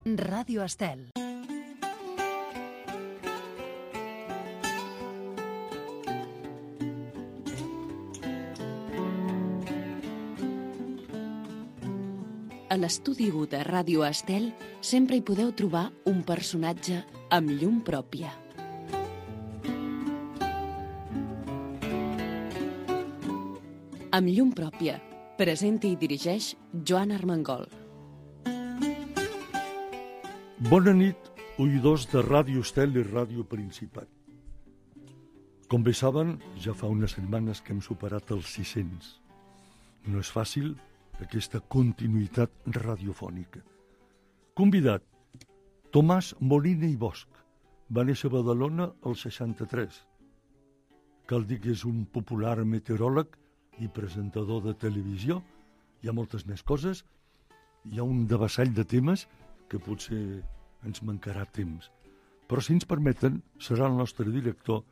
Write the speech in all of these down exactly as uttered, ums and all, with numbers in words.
Ràdio Estel. A l'estudi u de Ràdio Estel sempre hi podeu trobar un personatge amb llum pròpia. Amb llum pròpia, presenta i dirigeix Joan Armengol. Bona nit, oïdors de Ràdio Estel i Ràdio Principat. Com bé saben, ja fa unes setmanes que hem superat els sis-cents. No és fàcil aquesta continuïtat radiofònica. Convidat, Tomàs Molina i Bosch. Va néixer a Badalona el seixanta-tres. Cal dir que és un popular meteoròleg i presentador de televisió. Hi ha moltes més coses. Hi ha un devessall de temes que potser ens mancarà temps. Però si ens permeten, serà el nostre director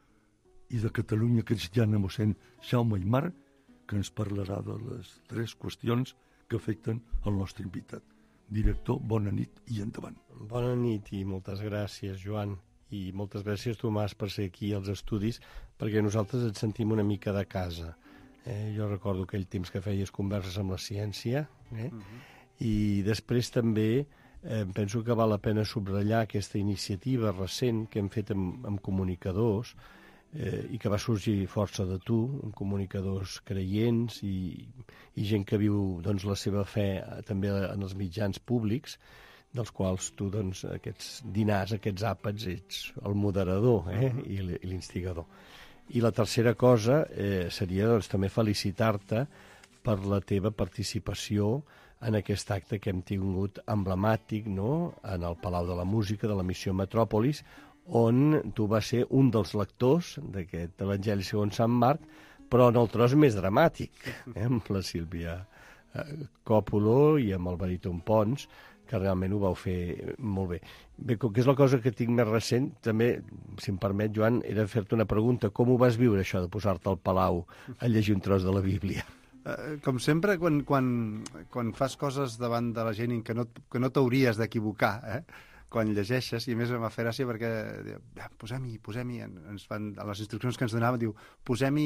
i de Catalunya Cristiana, mossèn Jaume Aymar, que ens parlarà de les tres qüestions que afecten el nostre invitat. Director, bona nit i endavant. Bona nit i moltes gràcies, Joan. I moltes gràcies, Tomàs, per ser aquí als estudis, perquè nosaltres et sentim una mica de casa. Eh, jo recordo aquell temps que feies converses amb la ciència, eh? Uh-huh. I després també eh, penso que val la pena subratllar aquesta iniciativa recent que hem fet amb, amb comunicadors eh, i que va sorgir força de tu, amb comunicadors creients i, i gent que viu doncs, la seva fe eh, també en els mitjans públics, dels quals tu, doncs, aquests dinars, aquests àpats, ets el moderador eh? Uh-huh. i l'instigador. I la tercera cosa eh, seria doncs, també felicitar-te per la teva participació en aquest acte que hem tingut emblemàtic, no?, en el Palau de la Música de la Missió Metròpolis, on tu vas ser un dels lectors d'aquest Evangeli segons Sant Marc, però en el tros més dramàtic, eh, amb la Sílvia eh, Còpolo i amb el Baríton Pons, que realment ho vau fer molt bé. Bé, com que és la cosa que tinc més recent, també, si em permet, Joan, era fer-te una pregunta. Com ho vas viure, això de posar-te al Palau a llegir un tros de la Bíblia? Uh, com sempre, quan, quan, quan fas coses davant de la gent que no, que no t'hauries d'equivocar, eh? Quan llegeixes, i a més em va fer gràcia perquè ja, posem-hi, posem-hi, ens fan, a les instruccions que ens donaven, diu, posem-hi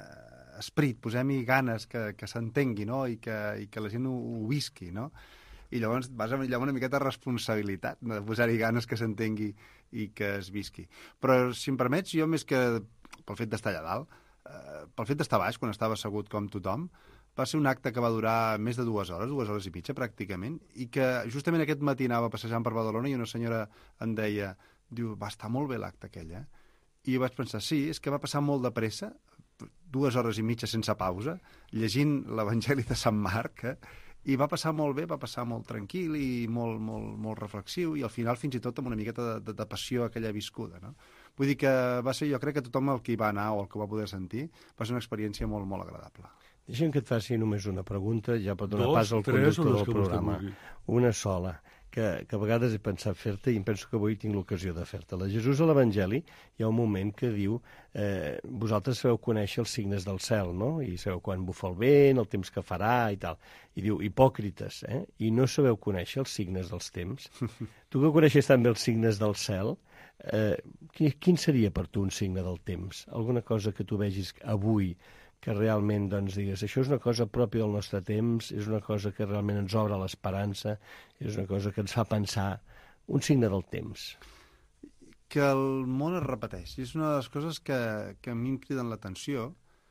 uh, esperit, posem-hi ganes, que, que s'entengui, no?, i que, i que la gent ho, ho visqui, no?, i llavors vas amb una miqueta de responsabilitat de posar-hi ganes que s'entengui i que es visqui. Però, si em permets, jo més que pel fet d'estar allà dalt, eh, pel fet d'estar baix, quan estava assegut com tothom, va ser un acte que va durar més de dues hores, dues hores i mitja, pràcticament, i que justament aquest matí anava passejant per Badalona i una senyora em deia, diu, va estar molt bé l'acte aquell, eh? I jo vaig pensar, sí, és que va passar molt de pressa, dues hores i mitja sense pausa, llegint l'Evangeli de Sant Marc, eh? I va passar molt bé, va passar molt tranquil i molt, molt, molt reflexiu, i al final fins i tot amb una miqueta de, de, de passió aquella viscuda, no? Vull dir que va ser, jo crec que tothom el que hi va anar o el que va poder sentir va ser una experiència molt, molt agradable. Deixa'm que et faci només una pregunta, ja pot donar Dos, pas al tres, conductor del programa. vulgui. Una sola, que, que a vegades he pensat fer-te i em penso que avui tinc l'ocasió de fer-te-la. Jesús a l'Evangeli hi ha un moment que diu eh, vosaltres sabeu conèixer els signes del cel, no? I sabeu quan bufa el vent, el temps que farà i tal. I diu, hipòcrites, eh? I no sabeu conèixer els signes dels temps? Tu que coneixes també els signes del cel, eh, quin seria per tu un signe del temps? Alguna cosa que tu vegis avui que realment doncs, digues, això és una cosa pròpia del nostre temps, és una cosa que realment ens obre l'esperança, és una cosa que ens fa pensar, un signe del temps. Que el món es repeteix. I és una de les coses que, que a mi em criden l'atenció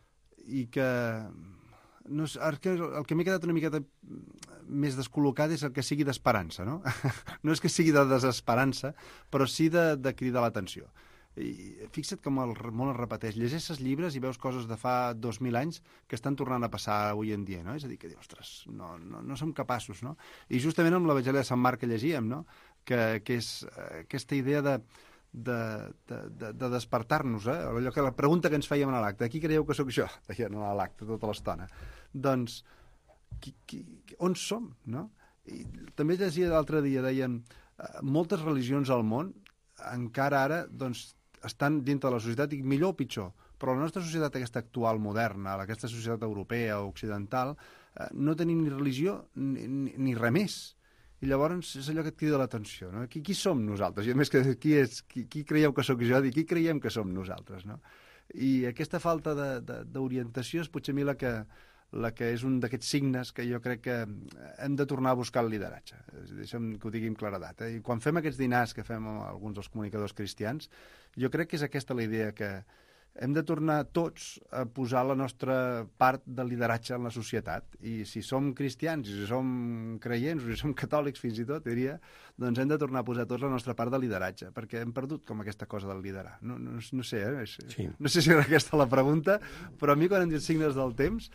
i que... No és, el que, el que m'he quedat una miqueta més descol·locat és el que sigui d'esperança, no? No és que sigui de desesperança, però sí de, de cridar l'atenció. I fixa't com el món es repeteix. Llegeixes llibres i veus coses de fa dos mil anys que estan tornant a passar avui en dia, no? És a dir, que dius, ostres, no, no, no som capaços, no? I justament amb l'Evangeli de Sant Marc que llegíem, no? Que, que és eh, aquesta idea de, de, de, de, de despertar-nos, eh? Allò que la pregunta que ens fèiem a l'acte, qui creieu que sóc jo? Deien a l'acte tota l'estona. Doncs, qui, qui, on som, no? I també llegia l'altre dia, deien, eh, moltes religions al món encara ara, doncs, estan dintre de la societat, i millor o pitjor, però la nostra societat aquesta actual, moderna, aquesta societat europea o occidental, eh, no tenim ni religió ni, ni, ni res més. i llavors és allò que et crida l'atenció, no? Qui, qui som nosaltres? I a més, que, qui, és, qui, qui creieu que sóc jo i qui creiem que som nosaltres, no? I aquesta falta d'orientació és potser a mi la que, la que és un d'aquests signes que jo crec que hem de tornar a buscar el lideratge. Deixa'm que ho digui amb claredat. Eh? I quan fem aquests dinars que fem amb alguns dels comunicadors cristians, jo crec que és aquesta la idea, que hem de tornar tots a posar la nostra part de lideratge en la societat. I si som cristians, i si som creients, o si som catòlics fins i tot, diria, doncs hem de tornar a posar tots la nostra part de lideratge, perquè hem perdut com aquesta cosa del liderar. No, no, no sé, eh? Sí. No sé si era aquesta la pregunta, però a mi quan hem dit signes del temps,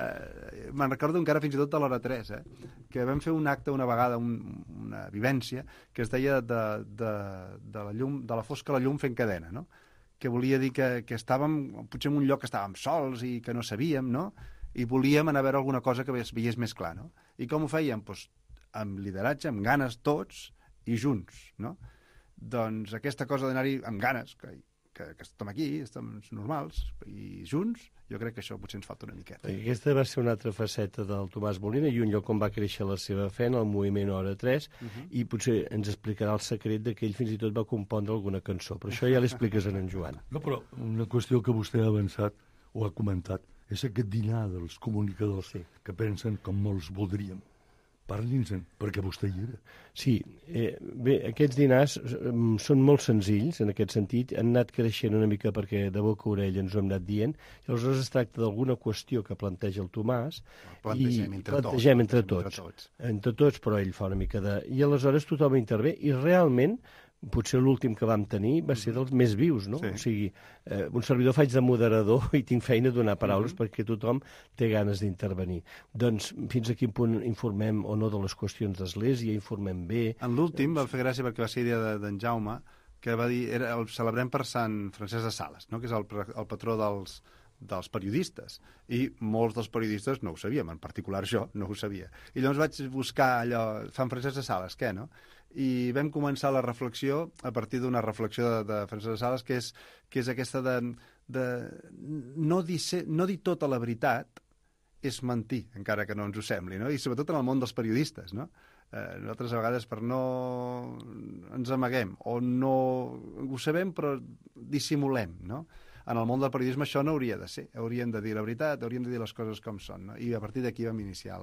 eh, me'n recordo encara fins i tot de l'hora tres, eh? Que vam fer un acte una vegada, un, una vivència, que es deia de, de, de, la llum, de la fosca a la llum fent cadena, no? Que volia dir que, que estàvem, potser en un lloc que estàvem sols i que no sabíem, no? I volíem anar a veure alguna cosa que es veiés més clar, no? I com ho fèiem? Doncs amb lideratge, amb ganes tots i junts, no? Doncs aquesta cosa d'anar-hi amb ganes, que, que, que estem aquí, estem normals, i junts, jo crec que això potser ens falta una miqueta. Aquesta va ser una altra faceta del Tomàs Molina i un lloc on va créixer la seva fe en el moviment Hora tres, uh -huh. i potser ens explicarà el secret de que ell fins i tot va compondre alguna cançó, però això ja l'expliques en en Joan. No, però una qüestió que vostè ha avançat o ha comentat és aquest dinar dels comunicadors, sí, que pensen com molts voldríem. Parli'ns-en, perquè vostè hi era. Sí, eh, bé, aquests dinars eh, són molt senzills en aquest sentit, han anat creixent una mica perquè de boca a orella ens ho hem anat dient, i aleshores es tracta d'alguna qüestió que planteja el Tomàs, plantegem i entre plantegem tots, entre tots, entre tots, entre tots, però ell fa una mica de... I aleshores tothom intervé, i realment potser l'últim que vam tenir va ser dels més vius, no? Sí. O sigui, eh, un servidor faig de moderador i tinc feina de donar paraules uh -huh. perquè tothom té ganes d'intervenir. Doncs fins a quin punt informem o no de les qüestions d'església, informem bé... En l'últim va fer gràcia perquè va ser idea d'en Jaume, que va dir, era, el celebrem per Sant Francesc de Sales, no? Que és el, el patró dels, dels periodistes, i molts dels periodistes no ho sabíem, en particular jo no ho sabia. I llavors vaig buscar allò, Sant Francesc de Sales, què, no? I vam començar la reflexió a partir d'una reflexió de, de Francesc de Sales, que és, que és aquesta de, de no, dir ser, no dir tota la veritat és mentir, encara que no ens ho sembli, no? I sobretot en el món dels periodistes, no? Eh, nosaltres a vegades per no ens amaguem o no ho sabem però dissimulem, no? En el món del periodisme això no hauria de ser, hauríem de dir la veritat, hauríem de dir les coses com són, no? I a partir d'aquí vam iniciar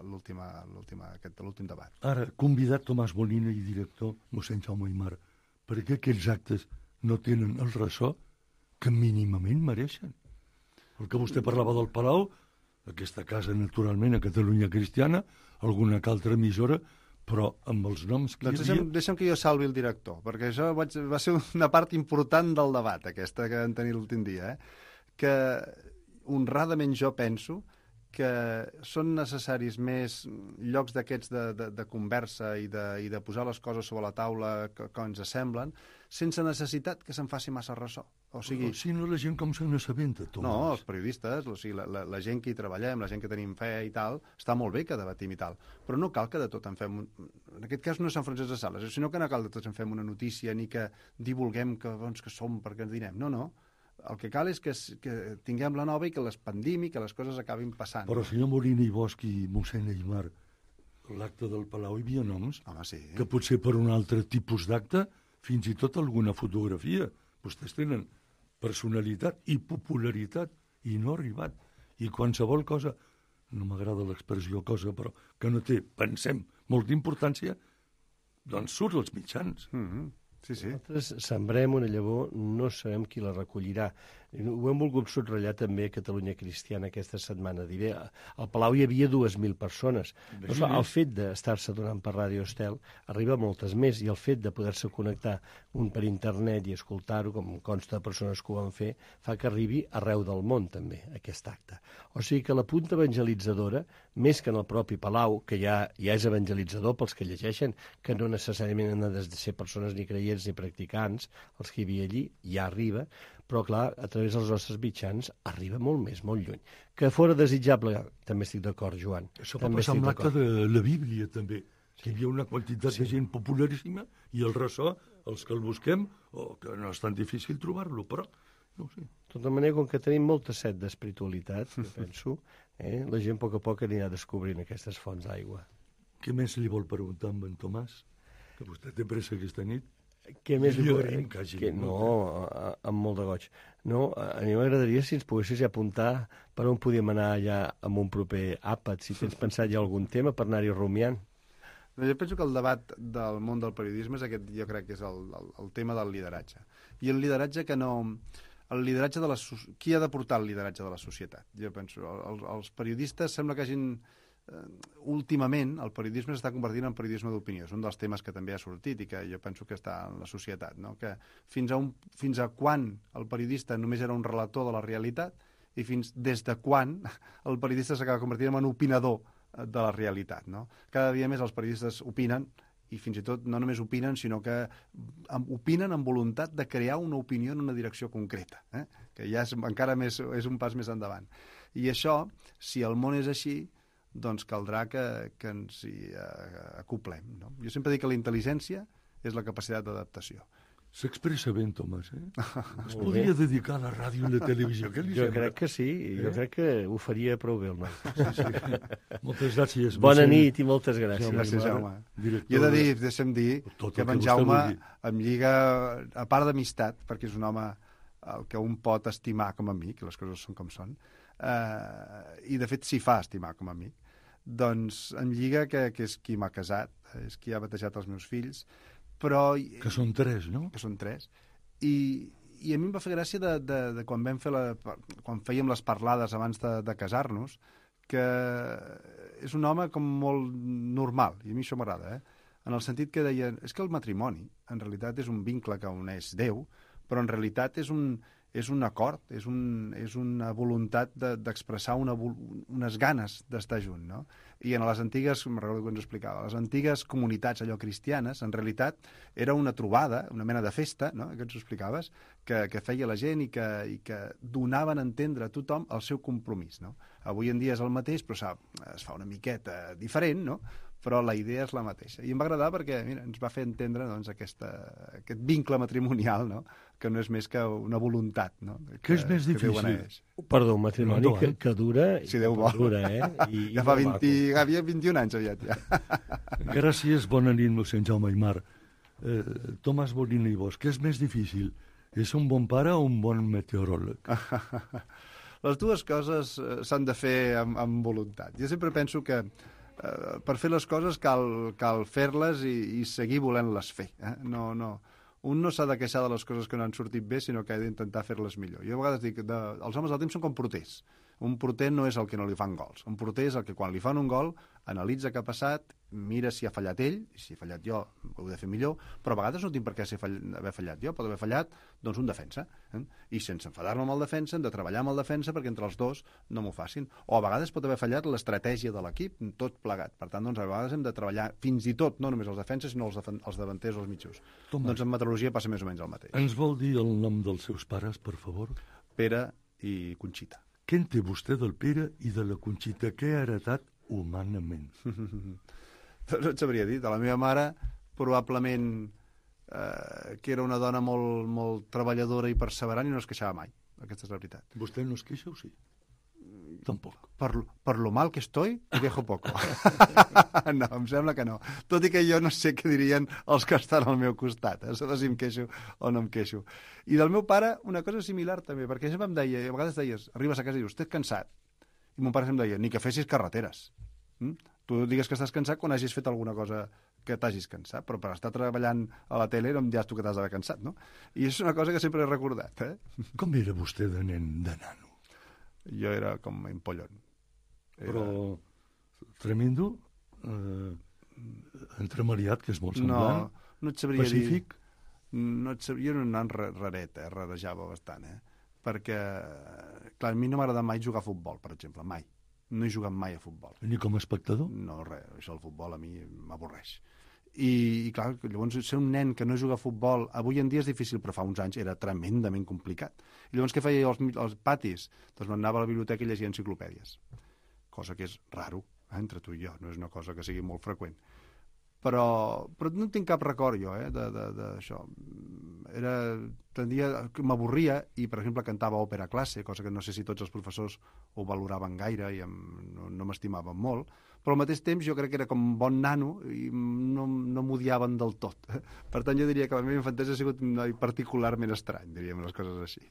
l'últim debat. Ara, convidat Tomàs Molina i director mossèn Jaume Aymar, perquè aquells actes no tenen el ressò que mínimament mereixen. El que vostè parlava del Palau, aquesta casa naturalment a Catalunya Cristiana, alguna que altra emissora, però amb els noms que doncs hi havia... Deixa'm, deixa'm que jo salvi el director, perquè això vaig, va ser una part important del debat, aquesta que vam tenir l'últim dia, eh? Que honradament jo penso que són necessaris més llocs d'aquests de, de, de conversa i de, i de posar les coses sobre la taula que, que ens semblen, sense necessitat que se'n faci massa ressò. O sigui... Però si no, la gent com se n'assabenta, Tomàs? No, els periodistes, o sigui, la, la, la gent que hi treballem, la gent que tenim fe i tal, està molt bé que debatim i tal, però no cal que de tot en fem... Un... En aquest cas no és Sant Francesc de Sales, sinó que no cal de tot en fem una notícia ni que divulguem que bons que som perquè ens direm. No, no. El que cal és que, que tinguem la nova i que l'expandim i que les coses acabin passant. Però, senyor Molina i Bosch i mossèn Aymar, l'acte del Palau hi havia noms? Home, sí. Que potser per un altre tipus d'acte, fins i tot alguna fotografia. Vostès tenen personalitat i popularitat i no ha arribat. I qualsevol cosa, no m'agrada l'expressió cosa, però que no té, pensem, molta importància, doncs surt als mitjans. Mm-hmm. Sí, sí. Nosaltres sembrem una llavor, no sabem qui la recollirà. Ho hem volgut subratllar també a Catalunya Cristiana aquesta setmana. Diré, al Palau hi havia dues mil persones. Però, clar, el fet d'estar-se donant per Ràdio Estel arriba a moltes més, i el fet de poder-se connectar un per internet i escoltar-ho, com consta de persones que ho van fer, fa que arribi arreu del món també aquest acte. O sigui que la punta evangelitzadora, més que en el propi Palau, que ja, ja és evangelitzador pels que llegeixen, que no necessàriament han de ser persones ni creients ni practicants, els que hi havia allí, ja arriba, però clar, a través dels nostres mitjans arriba molt més, molt lluny. Que fora desitjable, també estic d'acord, Joan. Això va passar amb l'acte de la Bíblia, també. Sí. Hi havia una quantitat sí. de gent popularíssima i el ressò, els que el busquem, o que no és tan difícil trobar-lo, però no ho sé. De tota manera, com que tenim molta set d'espiritualitat, jo penso, eh, la gent a poc a poc anirà descobrint aquestes fonts d'aigua. Què més li vol preguntar amb en Tomàs? Que vostè té pressa aquesta nit. Què més li Jo vol... agraïm que hagi que... vingut. No, a- amb molt de goig. No, a a mi m'agradaria si ens poguessis apuntar per on podíem anar allà amb un proper àpat, si tens pensat ja algun tema per anar-hi rumiant. No, jo penso que el debat del món del periodisme és aquest, jo crec que és el, el, el tema del lideratge. I el lideratge que no... El lideratge de la... so- Qui ha de portar el lideratge de la societat? Jo penso, el, els periodistes sembla que hagin... Eh, últimament, el periodisme s'està convertint en periodisme d'opinió. És un dels temes que també ha sortit i que jo penso que està en la societat, no? Que fins a, un, fins a quan el periodista només era un relator de la realitat i fins des de quan el periodista s'acaba convertint en un opinador de la realitat, no? Cada dia més els periodistes opinen i fins i tot no només opinen, sinó que opinen amb voluntat de crear una opinió en una direcció concreta, eh? Que ja és encara més, és un pas més endavant. I això, si el món és així, doncs caldrà que, que ens hi acoplem, no? Jo sempre dic que la intel·ligència és la capacitat d'adaptació. S'expressa ben, Tomàs, eh? Es podria dedicar a la ràdio i la televisió. Què li Jo sembla? crec que sí, jo Eh? crec que ho faria prou bé el noi. Sí, sí. Moltes gràcies. Bona mossèn. nit i moltes gràcies. Gràcies, Jaume. Director I he de dir, de- deixa'm dir, Tot el que que en vostè Jaume vulgui. em lliga, a part d'amistat, perquè és un home el que un pot estimar com a amic, les coses són com són, eh, i de fet s'hi fa estimar com a amic, doncs em lliga que, que és qui m'ha casat, és qui ha batejat els meus fills, però... Que són tres, no? que són tres, i, i a mi em va fer gràcia de, de, de quan vam fer la, quan fèiem les parlades abans de, de casar-nos, que és un home com molt normal, i a mi això m'agrada, eh? En el sentit que deia, és que el matrimoni en realitat és un vincle que uneix Déu, però en realitat és un, és un acord, és, un, és una voluntat de, d'expressar una, unes ganes d'estar junt, no? I en les antigues, me'n recordo que ens explicava, les antigues comunitats allò cristianes, en realitat era una trobada, una mena de festa, no?, que ens ho explicaves, que, que feia la gent i que, i que donaven a entendre a tothom el seu compromís, no? Avui en dia és el mateix, però sap, es fa una miqueta diferent, no?, però la idea és la mateixa. I em va agradar perquè, mira, ens va fer entendre, doncs, aquesta, aquest vincle matrimonial, no?, que no és més que una voluntat, no?, que, Què és més que Déu difícil? beneeix. Perdó, un matrimoni No, no, que, eh? que dura... Si Déu vol. Dura, eh? I, Ja i fa molt vint, maco. havia vint-i-un anys aviat, ja. Gràcies, bona nit, mossèn Jaume Aymar. Eh, Tomàs Molina i Bosch, què és més difícil? És un bon pare o un bon meteoròleg? Les dues coses eh, s'han de fer amb, amb voluntat. Jo sempre penso que eh, per fer les coses cal, cal fer-les i, i seguir volent-les fer. Eh? No, no. Un no s'ha de queixar de les coses que no han sortit bé, sinó que ha d'intentar fer-les millor. Jo a vegades dic, de, els homes del temps són com porters. Un porter no és el que no li fan gols. Un porter és el que quan li fan un gol analitza què ha passat, mira si ha fallat ell, i si he fallat jo ho he de fer millor, però a vegades no tinc per què ser fall... haver fallat jo, pot haver fallat doncs un defensa. Eh? I sense enfadar-me amb el defensa, hem de treballar amb el defensa perquè entre els dos no m'ho facin. O a vegades pot haver fallat l'estratègia de l'equip, tot plegat. Per tant, doncs, a vegades hem de treballar fins i tot, no només els defenses, sinó els, defen... els davanters o els mitjos. Tomàs. Doncs en meteorologia passa més o menys el mateix. Ens vol dir el nom dels seus pares, per favor? Pere i Conxita. Què en té vostè del Pere i de la Conxita? Què ha heretat humanament? No et sabria dir. De la meva mare, probablement eh, que era una dona molt, molt treballadora i perseverant i no es queixava mai. Aquesta és la veritat. Vostè no es queixa o sí? Tampoc. Per, per lo mal que estoy, y dejo poco. No, em sembla que no. Tot i que jo no sé què dirien els que estan al meu costat, eh? Sobre si em queixo o no em queixo. I del meu pare, una cosa similar també, perquè sempre em deia, a vegades deies, arribes a casa i dius, estàs cansat? I mon pare sempre em deia, ni que fessis carreteres. Mm? Tu digues que estàs cansat quan hagis fet alguna cosa que t'hagis cansat, però per estar treballant a la tele no em diràs tu que t'has d'haver cansat, no? I és una cosa que sempre he recordat, eh? Com era vostè de nen, de nano? Jo era com empollon. Era... Però tremendo, eh, entremaliat, que és molt semblant, No, no et sabria pacífic. dir... No et sabria... Jo era un nan raret, eh? Rarejava bastant, eh? Perquè, clar, a mi no m'ha agradat mai jugar a futbol, per exemple, mai. No he jugat mai a futbol. Ni com a espectador? No, res, això el futbol a mi m'avorreix. I, I, clar, llavors ser un nen que no juga a futbol, avui en dia és difícil, però fa uns anys era tremendament complicat. I llavors què feia als, als patis? Doncs m'anava a la biblioteca i llegia enciclopèdies. Cosa que és raro, eh, entre tu i jo, no és una cosa que sigui molt freqüent. Però, però no tinc cap record jo, eh, d'això. Era, tendia, m'avorria i, per exemple, cantava òpera a classe, cosa que no sé si tots els professors ho valoraven gaire i em, no, no m'estimaven molt, però al mateix temps jo crec que era com bon nano i no, no m'odiaven del tot. Per tant, jo diria que la meva infantesa ha sigut un noi particularment estrany, diríem les coses així.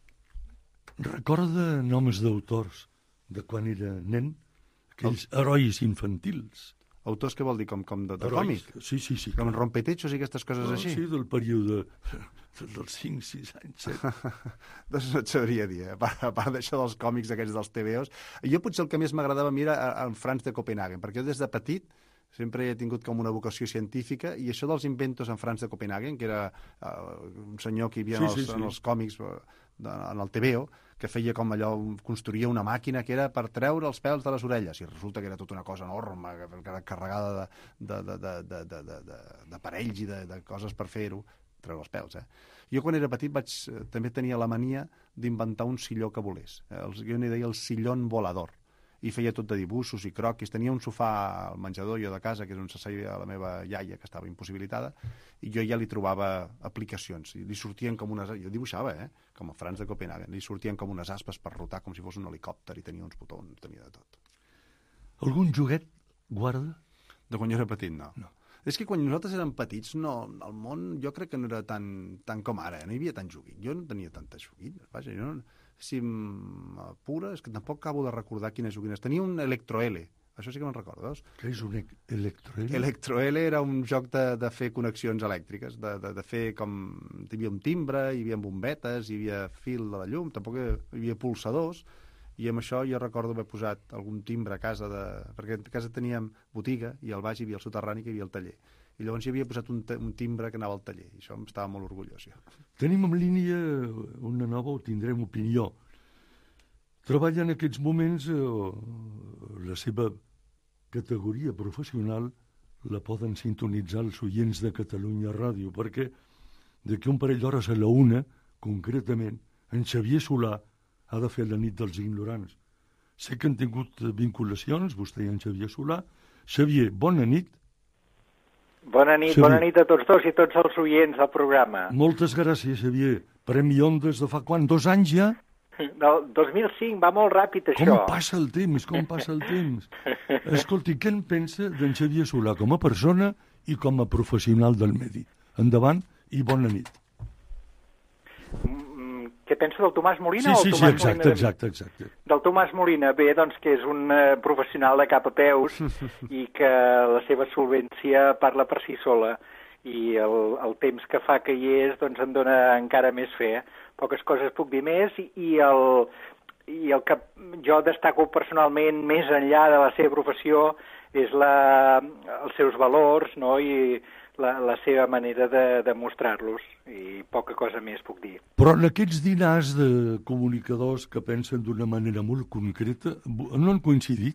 Recorda noms d'autors de quan era nen? Aquells El... herois infantils. Autors que vol dir com, com de, de Herois. còmic? Sí, sí, sí. Com en rompetechos i aquestes coses Ah, així? sí, del període dels cinc, sis anys, set. Doncs no et sabria dir, eh? a part, a part d'això dels còmics aquests dels T V Os. Jo potser el que més m'agradava a mi era en Franz de Copenhagen, perquè jo des de petit sempre he tingut com una vocació científica, i això dels inventos en Franz de Copenhagen, que era uh, un senyor que hi havia Sí, en, els, sí, sí. en els còmics, uh, de, en el T V O, que feia com allò, construïa una màquina que era per treure els pèls de les orelles, i resulta que era tota una cosa enorme, que era carregada de, de, de, de, de, de, de, d'aparells i de, de coses per fer-ho, treure els pèls, eh? Jo quan era petit vaig, eh, també tenia la mania d'inventar un silló que volés. Eh? Els, jo n'hi deia el sillón volador, i feia tot de dibuixos i croquis. Tenia un sofà al menjador jo de casa, que és on s'asseia la meva iaia, que estava impossibilitada, i jo ja li trobava aplicacions. I li sortien com unes... Jo dibuixava, eh? Com a Franz de Copenhagen. Li sortien com unes aspes per rotar, com si fos un helicòpter, i tenia uns botons, tenia de tot. Algun joguet guarda? De quan jo era petit, no. No. És que quan nosaltres érem petits, no, el món jo crec que no era tan, tan com ara, eh? No hi havia tant joguit. Jo no tenia tantes joguines, vaja, jo no... Si m'apura, és que tampoc acabo de recordar quines joguines. Tenia un Electro-L, això sí que me'n recordo, veus? Què és un Electro-L? Electro-L era un joc de, de fer connexions elèctriques, de, de, de fer com... Hi havia un timbre, hi havia bombetes, hi havia fil de la llum, tampoc hi havia pulsadors, i amb això jo recordo haver posat algun timbre a casa, de... perquè a casa teníem botiga, i al baix hi havia el soterrani, que hi havia el taller. I llavors hi havia posat un, un timbre que anava al taller, i això em estava molt orgullós, jo. Tenim en línia una nova, o tindrem opinió. Treballa en aquests moments eh, la seva categoria professional la poden sintonitzar els oients de Catalunya Ràdio, perquè d'aquí un parell d'hores a la una, concretament, en Xavier Solà ha de fer la nit dels ignorants. Sé que han tingut vinculacions, vostè i en Xavier Solà. Xavier, bona nit. Bona nit, Xavier. bona nit a tots dos i tots els oients del programa. Moltes gràcies, Xavier. Premi Ondes de fa quant? Dos anys ja? Del dos mil cinc, va molt ràpid, això. Com passa el temps, com passa el temps. Escolti, què en pensa d'en Xavier Solà com a persona i com a professional del medi? Endavant i bona nit. Què pensa del Tomàs Molina? Sí, sí, o el sí, Tomàs exacte, Molina? exacte, exacte. Del Tomàs Molina, bé, doncs que és un uh, professional de cap a peus i que la seva solvència parla per si sola, i el, el temps que fa que hi és doncs en dona encara més fe. Poques coses puc dir més, i, i, el, i el que jo destaco personalment més enllà de la seva professió és la, els seus valors, no?, i la, la seva manera de, de mostrar-los, i poca cosa més puc dir. Però en aquests dinars de comunicadors que pensen d'una manera molt concreta, no han coincidit?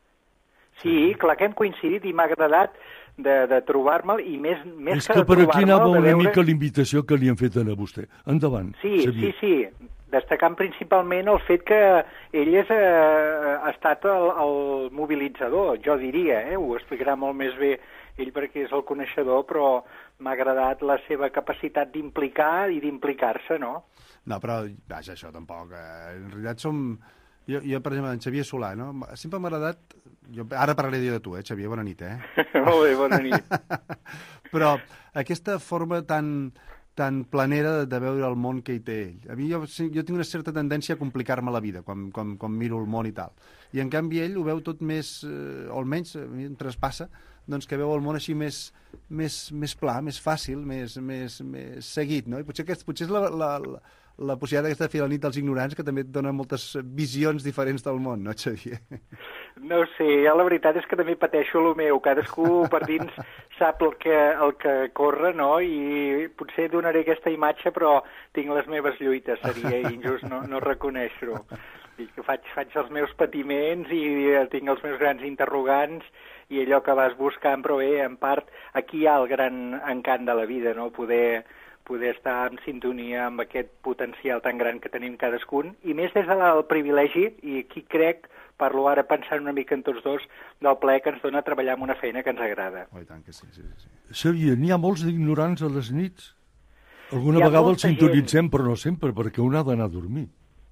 Sí, clar que hem coincidit i m'ha agradat de, de trobar-me'l, i més, més És que, que de per aquí anava trobar-me'l, una veure... mica la invitació que li han fet a vostè. Endavant, Sí, Xavier. sí, sí, destacant principalment el fet que ell és, eh, ha estat el, el mobilitzador, jo diria, eh? Ho explicarà molt més bé ell perquè és el coneixedor, però m'ha agradat la seva capacitat d'implicar i d'implicar-se, no? No, però, vaja, això tampoc. Eh? En realitat som... Jo, jo, per exemple, en Xavier Solà, no? Sempre m'ha agradat... Jo... Ara parlaré jo de tu, eh, Xavier? Bona nit, eh? Molt bé, bona nit. Però aquesta forma tan, tan planera de, de veure el món que hi té ell. A mi jo, jo tinc una certa tendència a complicar-me la vida quan, quan, quan miro el món i tal. I en canvi ell ho veu tot més, eh, o almenys a mi em traspassa, doncs que veu el món així més, més, més pla, més fàcil, més, més, més seguit, no? I potser, aquest, potser és la, la, la, la possibilitat aquesta de fer la nit dels ignorants, que també et dona moltes visions diferents del món, no, Xavier? No ho sé, ja la veritat és que també pateixo el meu. Cadascú per dins sap el que, el que corre, no? I potser donaré aquesta imatge, però tinc les meves lluites, seria injust no, no reconèixer-ho. I que faig, faig els meus patiments i tinc els meus grans interrogants, i allò que vas buscant, però bé, en part, aquí hi ha el gran encant de la vida, no? Poder, poder estar en sintonia amb aquest potencial tan gran que tenim cadascun, i més des del privilegi, i aquí crec, parlo ara pensant una mica en tots dos, del plaer que ens dona treballar en una feina que ens agrada. Oh, i tant que sí, sí, sí. Xavier, n'hi ha molts d'ignorants a les nits? Alguna Hi ha vegada els molta sintonitzem, gent. però no sempre, perquè un ha d'anar a dormir.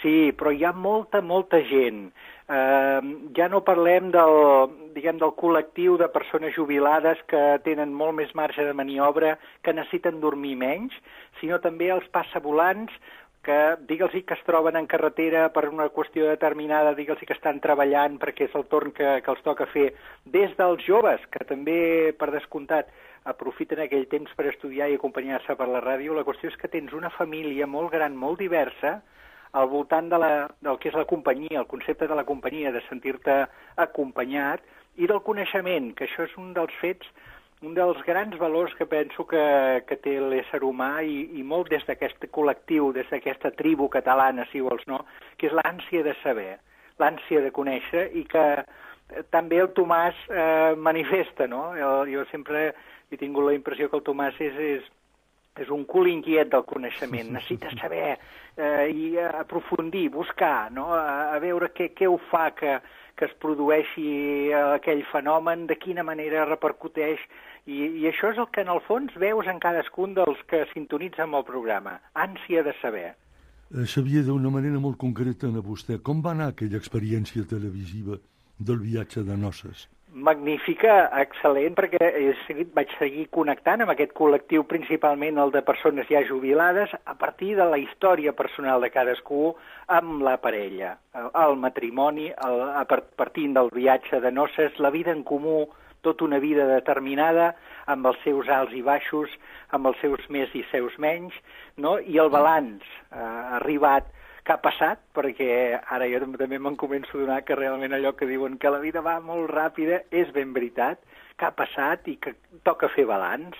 Sí, però hi ha molta, molta gent. Eh, ja no parlem del, diguem, del col·lectiu de persones jubilades que tenen molt més marge de maniobra, que necessiten dormir menys, sinó també els passavolants, que digue'ls que es troben en carretera per una qüestió determinada, digue'ls que estan treballant perquè és el torn que, que els toca fer, des dels joves, que també, per descomptat, aprofiten aquell temps per estudiar i acompanyar-se per la ràdio. La qüestió és que tens una família molt gran, molt diversa, al voltant de la, del que és la companyia, el concepte de la companyia, de sentir-te acompanyat, i del coneixement, que això és un dels fets, un dels grans valors que penso que, que té l'ésser humà i, i molt des d'aquest col·lectiu, des d'aquesta tribu catalana, si vols, no?, que és l'ànsia de saber, l'ànsia de conèixer, i que també el Tomàs eh, manifesta, no? Jo, jo sempre he tingut la impressió que el Tomàs és, és, és un cul inquiet del coneixement, necessita saber eh, i aprofundir, buscar, no?, a, a veure què, què ho fa que, que es produeixi aquell fenomen, de quina manera repercuteix, i, i això és el que en el fons veus en cadascun dels que sintonitzen amb el programa, ànsia de saber. Eh, Xavier, d'una manera molt concreta a vostè, com va anar aquella experiència televisiva del viatge de noces? Magnífica, excel·lent, perquè he seguit, vaig seguir connectant amb aquest col·lectiu, principalment el de persones ja jubilades, a partir de la història personal de cadascú amb la parella, el, el matrimoni, el, a partint del viatge de noces, la vida en comú, tota una vida determinada, amb els seus alts i baixos, amb els seus més i seus menys, no? I el balanç eh, arribat que ha passat, perquè ara jo també me'n començo a donar que realment allò que diuen que la vida va molt ràpida és ben veritat, que ha passat i que toca fer balanç,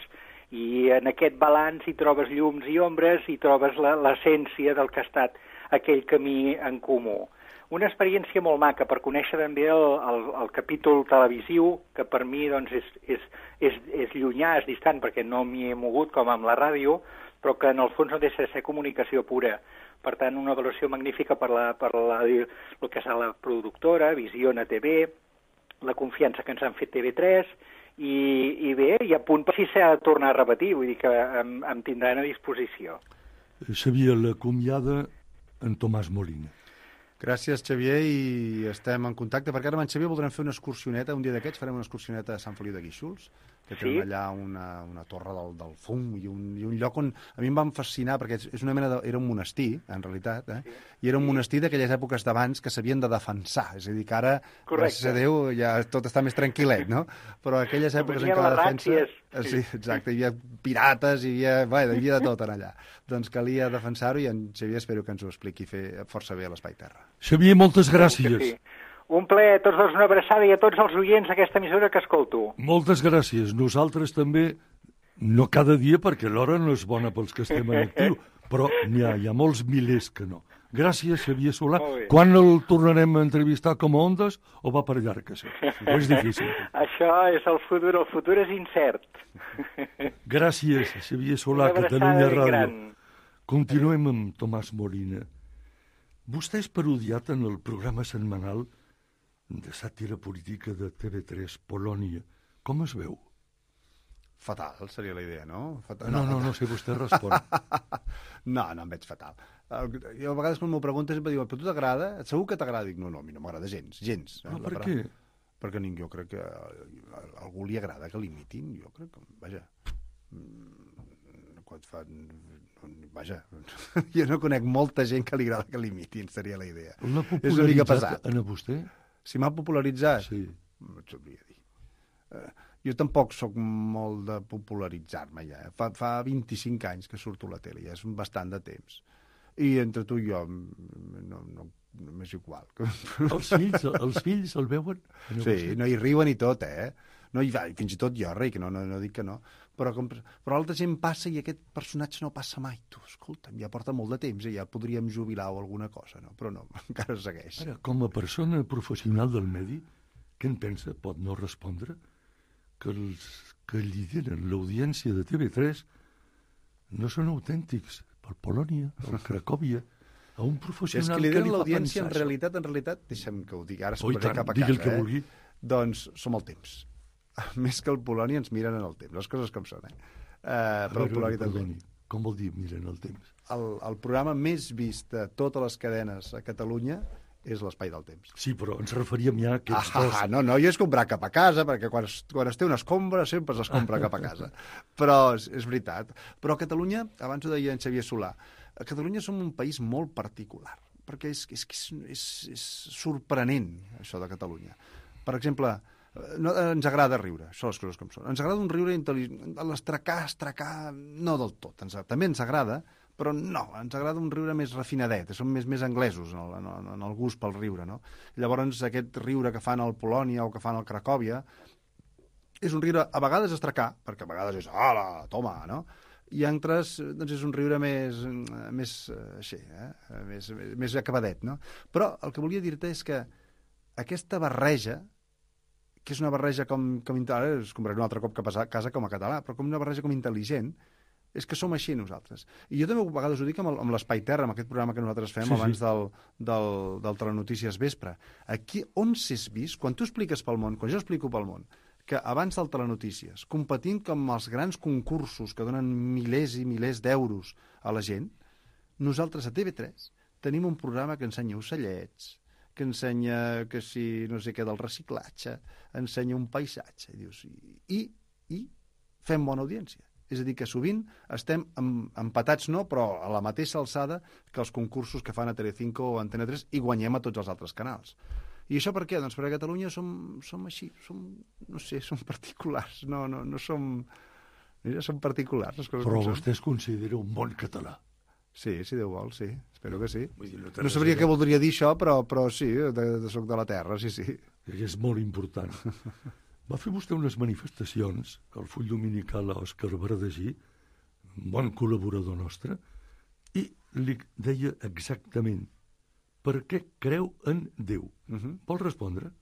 i en aquest balanç hi trobes llums i ombres, i trobes l'essència del que ha estat aquell camí en comú. Una experiència molt maca per conèixer també el, el, el capítol televisiu, que per mi doncs, és, és, és, és llunyà, és distant, perquè no m'hi he mogut com amb la ràdio, però que en el fons no deixa de ser comunicació pura. Per tant, una valoració magnífica per, la, per la, el que és la productora, Visiona T V, la confiança que ens han fet T V tres, i, i bé, i a punt per si s'ha de tornar a repetir, vull dir que em, em tindran a disposició. Xavier, l'acomiada en Tomàs Molina. Gràcies, Xavier, i estem en contacte, perquè ara amb en Xavier voldrem fer una excursioneta, un dia d'aquests farem una excursioneta a Sant Feliu de Guíxols, que sí? Tenen allà una, una torre del, del fum i un, i un lloc on a mi em van fascinar, perquè és una mena de, era un monestir, en realitat, eh? Sí. I era un monestir d'aquelles èpoques d'abans que s'havien de defensar, és a dir, que ara, correcte, gràcies a Déu, ja tot està més tranquil·let, no? Però aquelles èpoques en què la defensa... Sí, exacte, hi havia pirates, hi havia, bé, hi havia de tot en allà. Doncs calia defensar-ho, i en Xavier espero que ens ho expliqui fer força bé a l'Espai Terra. Xavier, moltes gràcies. Sí. Un plaer, a tots dos una abraçada, i a tots els oients d'aquesta emissora que escolto. Moltes gràcies. Nosaltres també, no cada dia, perquè l'hora no és bona pels que estem en actiu, però n'hi ha, hi ha molts milers que no. Gràcies, Xavier Solà. Quan el tornarem a entrevistar com a Ondes, o va per llarg, això? O és difícil? Això és el futur, el futur és incert. Gràcies, Xavier Solà, Catalunya Ràdio. Continuem amb Tomàs Molina. Vostè és parodiat en el programa setmanal de sàtira política de T V tres, Polònia. Com es veu? Fatal, seria la idea, no? Fatal. No, no, no sé, vostè respon. No, no em veig fatal. Jo a vegades quan m'ho preguntes sempre diuen, però tu t'agrada? Segur que t'agrada? Dic, no, no, a mi no m'agrada gens, gens. Però per què? Perquè jo crec que a algú li agrada que l'imitin, jo crec que, vaja, quan fa... Vaja, jo no conec molta gent que li agrada que l'imitin, seria la idea. L'ha popularitzat a vostè? Si m'ha popularitzat? Sí. No et sabria dir. Uh, jo tampoc sóc molt de popularitzar-me ja. Fa, fa vint-i-cinc anys que surto a la tele, ja és bastant de temps. I entre tu i jo no, no, no m'és igual. Els fills, els fills el veuen? Sí, no hi riuen i tot, eh? No, i, fins i tot jo ric, no, no, no dic que no. Però, com, però altra gent passa i aquest personatge no passa mai. Tu, escolta'm, ja porta molt de temps i ja podríem jubilar o alguna cosa, no? Però no, encara segueix. Ara, com a persona professional del medi, què en pensa? Pot no respondre? Que els que lideren l'audiència de T V tres no són autèntics per Polònia, per Cracòvia, a un professional que, que li fa pensar. L'audiència, en realitat, en realitat, deixa'm que ho digui, ara oh, s'ho cap a casa, el que eh? vulgui. Doncs som el temps. Més que el Polònia ens miren en el temps, les coses com són, eh? Uh, però el Polònia també. Com vol dir miren el temps? El, el programa més vist de totes les cadenes a Catalunya és l'Espai del Temps. Sí, però ens referíem ja a aquests ah, dos. Ah, no, no, jo és comprar cap a casa, perquè quan es, quan es té una escombra sempre es compra cap a casa. Però és, és veritat. Però a Catalunya, abans ho deia en Xavier Solà, a Catalunya som un país molt particular, perquè és, és, és, és, és sorprenent, això de Catalunya. Per exemple, no, ens agrada riure, això les coses com són. Ens agrada un riure intel·ligent, l'estracar, estracar, no del tot. Ens, també ens agrada, però no, ens agrada un riure més refinadet, som més, més anglesos en el, en el gust pel riure, no? Llavors, aquest riure que fan al Polònia o que fan al Cracòvia és un riure a vegades estracar, perquè a vegades és, ala, toma, no? I altres, doncs és un riure més, més així, eh? més, més acabadet, no? Però el que volia dir-te és que aquesta barreja, que és una barreja com, com ara es compraré un altre cop cap a casa com a català, però com una barreja com intel·ligent, és que som així nosaltres. I jo també a vegades ho dic amb, el, amb l'Espai Terra, amb aquest programa que nosaltres fem sí, abans sí. del, del, del Telenotícies Vespre. Aquí, on s'és vist, quan tu expliques pel món, quan jo explico pel món, que abans del Telenotícies, competint com els grans concursos que donen milers i milers d'euros a la gent, nosaltres a T V tres tenim un programa que ensenya ocellets, que ensenya que si no sé què del reciclatge, ensenya un paisatge, i dius, i, i fem bona audiència. És a dir, que sovint estem empatats, no, però a la mateixa alçada que els concursos que fan a Telecinco o Antena tres i guanyem a tots els altres canals. I això per què? Doncs perquè a Catalunya som, som així, som, no sé, som particulars, no, no, no som... Mira, som particulars. Les coses però vostè es considera un bon català. Sí, si Déu vol, sí. Espero que sí. Vull dir, no, no sabria què voldria dir això, però, però sí, de, de soc de la terra, sí, sí. És molt important. Va fer vostè unes manifestacions al Full Dominical a Òscar Verdagí, un bon col·laborador nostre, i li deia exactament per què creu en Déu. Uh-huh. Vol respondre?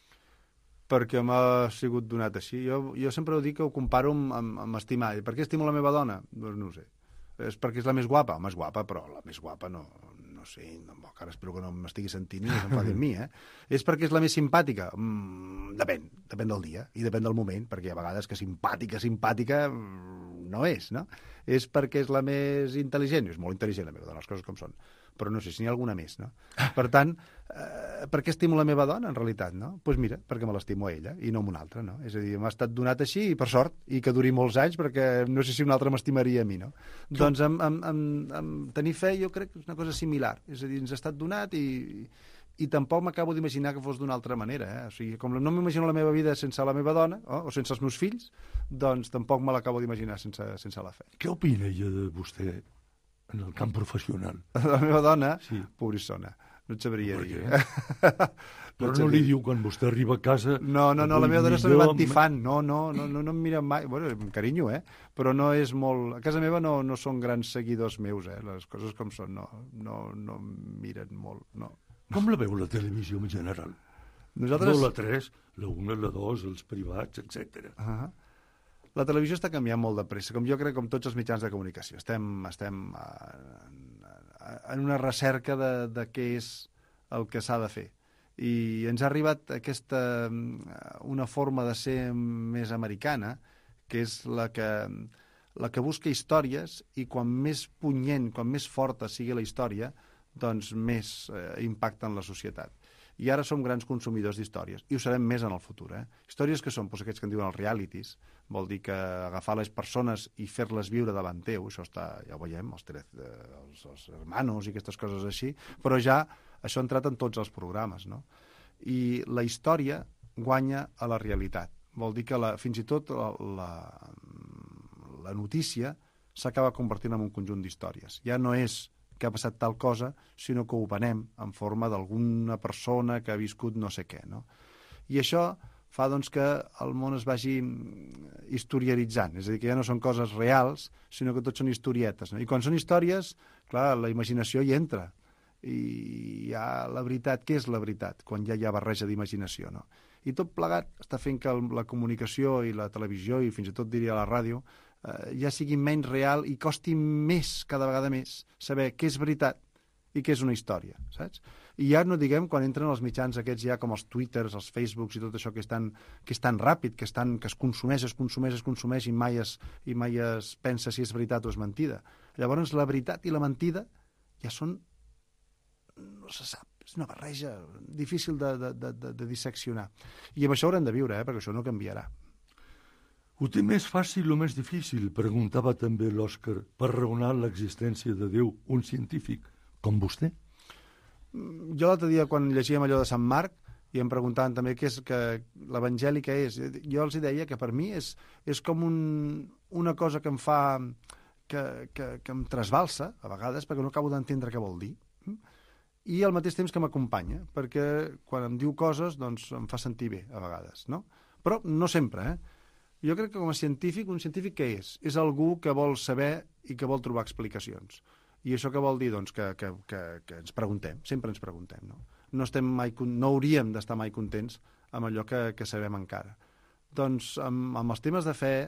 Perquè m'ha sigut donat així. Jo, jo sempre ho dic que ho comparo amb, amb, amb estimar. I per què estimo la meva dona? Doncs no ho sé. És perquè és la més guapa? Home, és guapa, però la més guapa no, no sé, no, encara espero que no m'estigui sentint i no s'enfadi amb mi, eh? És perquè és la més simpàtica? Mm, depèn, depèn del dia i depèn del moment, perquè a vegades que simpàtica, simpàtica no és, no? És perquè és la més intel·ligent, és molt intel·ligent la meva dona, les coses com són, però no sé si n'hi ha alguna més, no? Per tant, eh, per què estimo la meva dona, en realitat, no? Doncs pues mira, perquè me l'estimo a ella i no a una altra, no? És a dir, m'ha estat donat així i per sort, i que duri molts anys, perquè no sé si un altre m'estimaria a mi, no? Jo... Doncs amb, amb, amb, amb tenir fe jo crec que és una cosa similar, és a dir, ens ha estat donat i, i tampoc m'acabo d'imaginar que fos d'una altra manera, eh? O sigui, com no m'imagino la meva vida sense la meva dona, oh, o sense els meus fills, doncs tampoc me l'acabo d'imaginar sense, sense la fe. Què opina ella de vostè en el camp professional? La meva dona? Sí. Pobrissona. No et sabria dir. Però no li diu quan vostè arriba a casa... No, no, no, la meva dona és la meva antifan. No, no, no, no, no em mira mai... Bueno, amb carinyo, eh? Però no és molt... A casa meva no, no són grans seguidors meus, eh? Les coses com són, no, no, no em miren molt, no. Com la veu la televisió en general? Nosaltres... No la tres, la una, la dos, els privats, etcètera. Uh-huh. La televisió està canviant molt de pressa, com jo crec, com tots els mitjans de comunicació. Estem, estem en, en una recerca de, de què és el que s'ha de fer. I ens ha arribat aquesta, una forma de ser més americana, que és la que, la que busca històries, i quan més punyent, quan més forta sigui la història, doncs més eh, impacta en la societat. I ara som grans consumidors d'històries, i ho serem més en el futur. Eh? Històries que són doncs, aquests que en diuen els realities, vol dir que agafar les persones i fer-les viure davant teu, això està, ja ho veiem, els, els, els hermanos i aquestes coses així, però ja això ha entrat en tots els programes, no? I la història guanya a la realitat. Vol dir que la, fins i tot la, la, la notícia s'acaba convertint en un conjunt d'històries. Ja no és que ha passat tal cosa, sinó que ho venem en forma d'alguna persona que ha viscut no sé què, no? I això fa doncs, que el món es vagi historiaritzant, és a dir, que ja no són coses reals, sinó que tot són historietes, no? I quan són històries, clar, la imaginació hi entra, i hi ha la veritat. Què és la veritat? Quan ja hi ha barreja d'imaginació, no? I tot plegat està fent que la comunicació i la televisió, i fins i tot diria la ràdio, eh, ja sigui menys real i costi més, cada vegada més, saber què és veritat i què és una història, saps? I ja no diguem quan entren els mitjans aquests ja com els Twitters, els Facebooks i tot això que és tan, que és tan ràpid, que, és tan, que es consumeix, es consumeix, es consumeix i mai es, i mai es pensa si és veritat o és mentida. Llavors la veritat i la mentida ja són... no se sap, és una barreja difícil de, de, de, de, de disseccionar. I amb això haurem de viure, eh, perquè això no canviarà. Ho té més fàcil o més difícil? Preguntava també l'Òscar, per raonar l'existència de Déu, un científic com vostè? Jo l'altre dia, quan llegíem allò de Sant Marc, i em preguntaven també què és que l'Evangeli què és, jo els deia que per mi és, és com un, una cosa que em fa... que, que, que em trasbalsa, a vegades, perquè no acabo d'entendre què vol dir. I al mateix temps que m'acompanya, perquè quan em diu coses, doncs em fa sentir bé, a vegades, no? Però no sempre, eh? Jo crec que com a científic, un científic què és? És algú que vol saber i que vol trobar explicacions. I això què vol dir? Doncs que, que, que, que ens preguntem, sempre ens preguntem, no? No, estem mai, no hauríem d'estar mai contents amb allò que, que sabem encara. Doncs amb, amb els temes de fe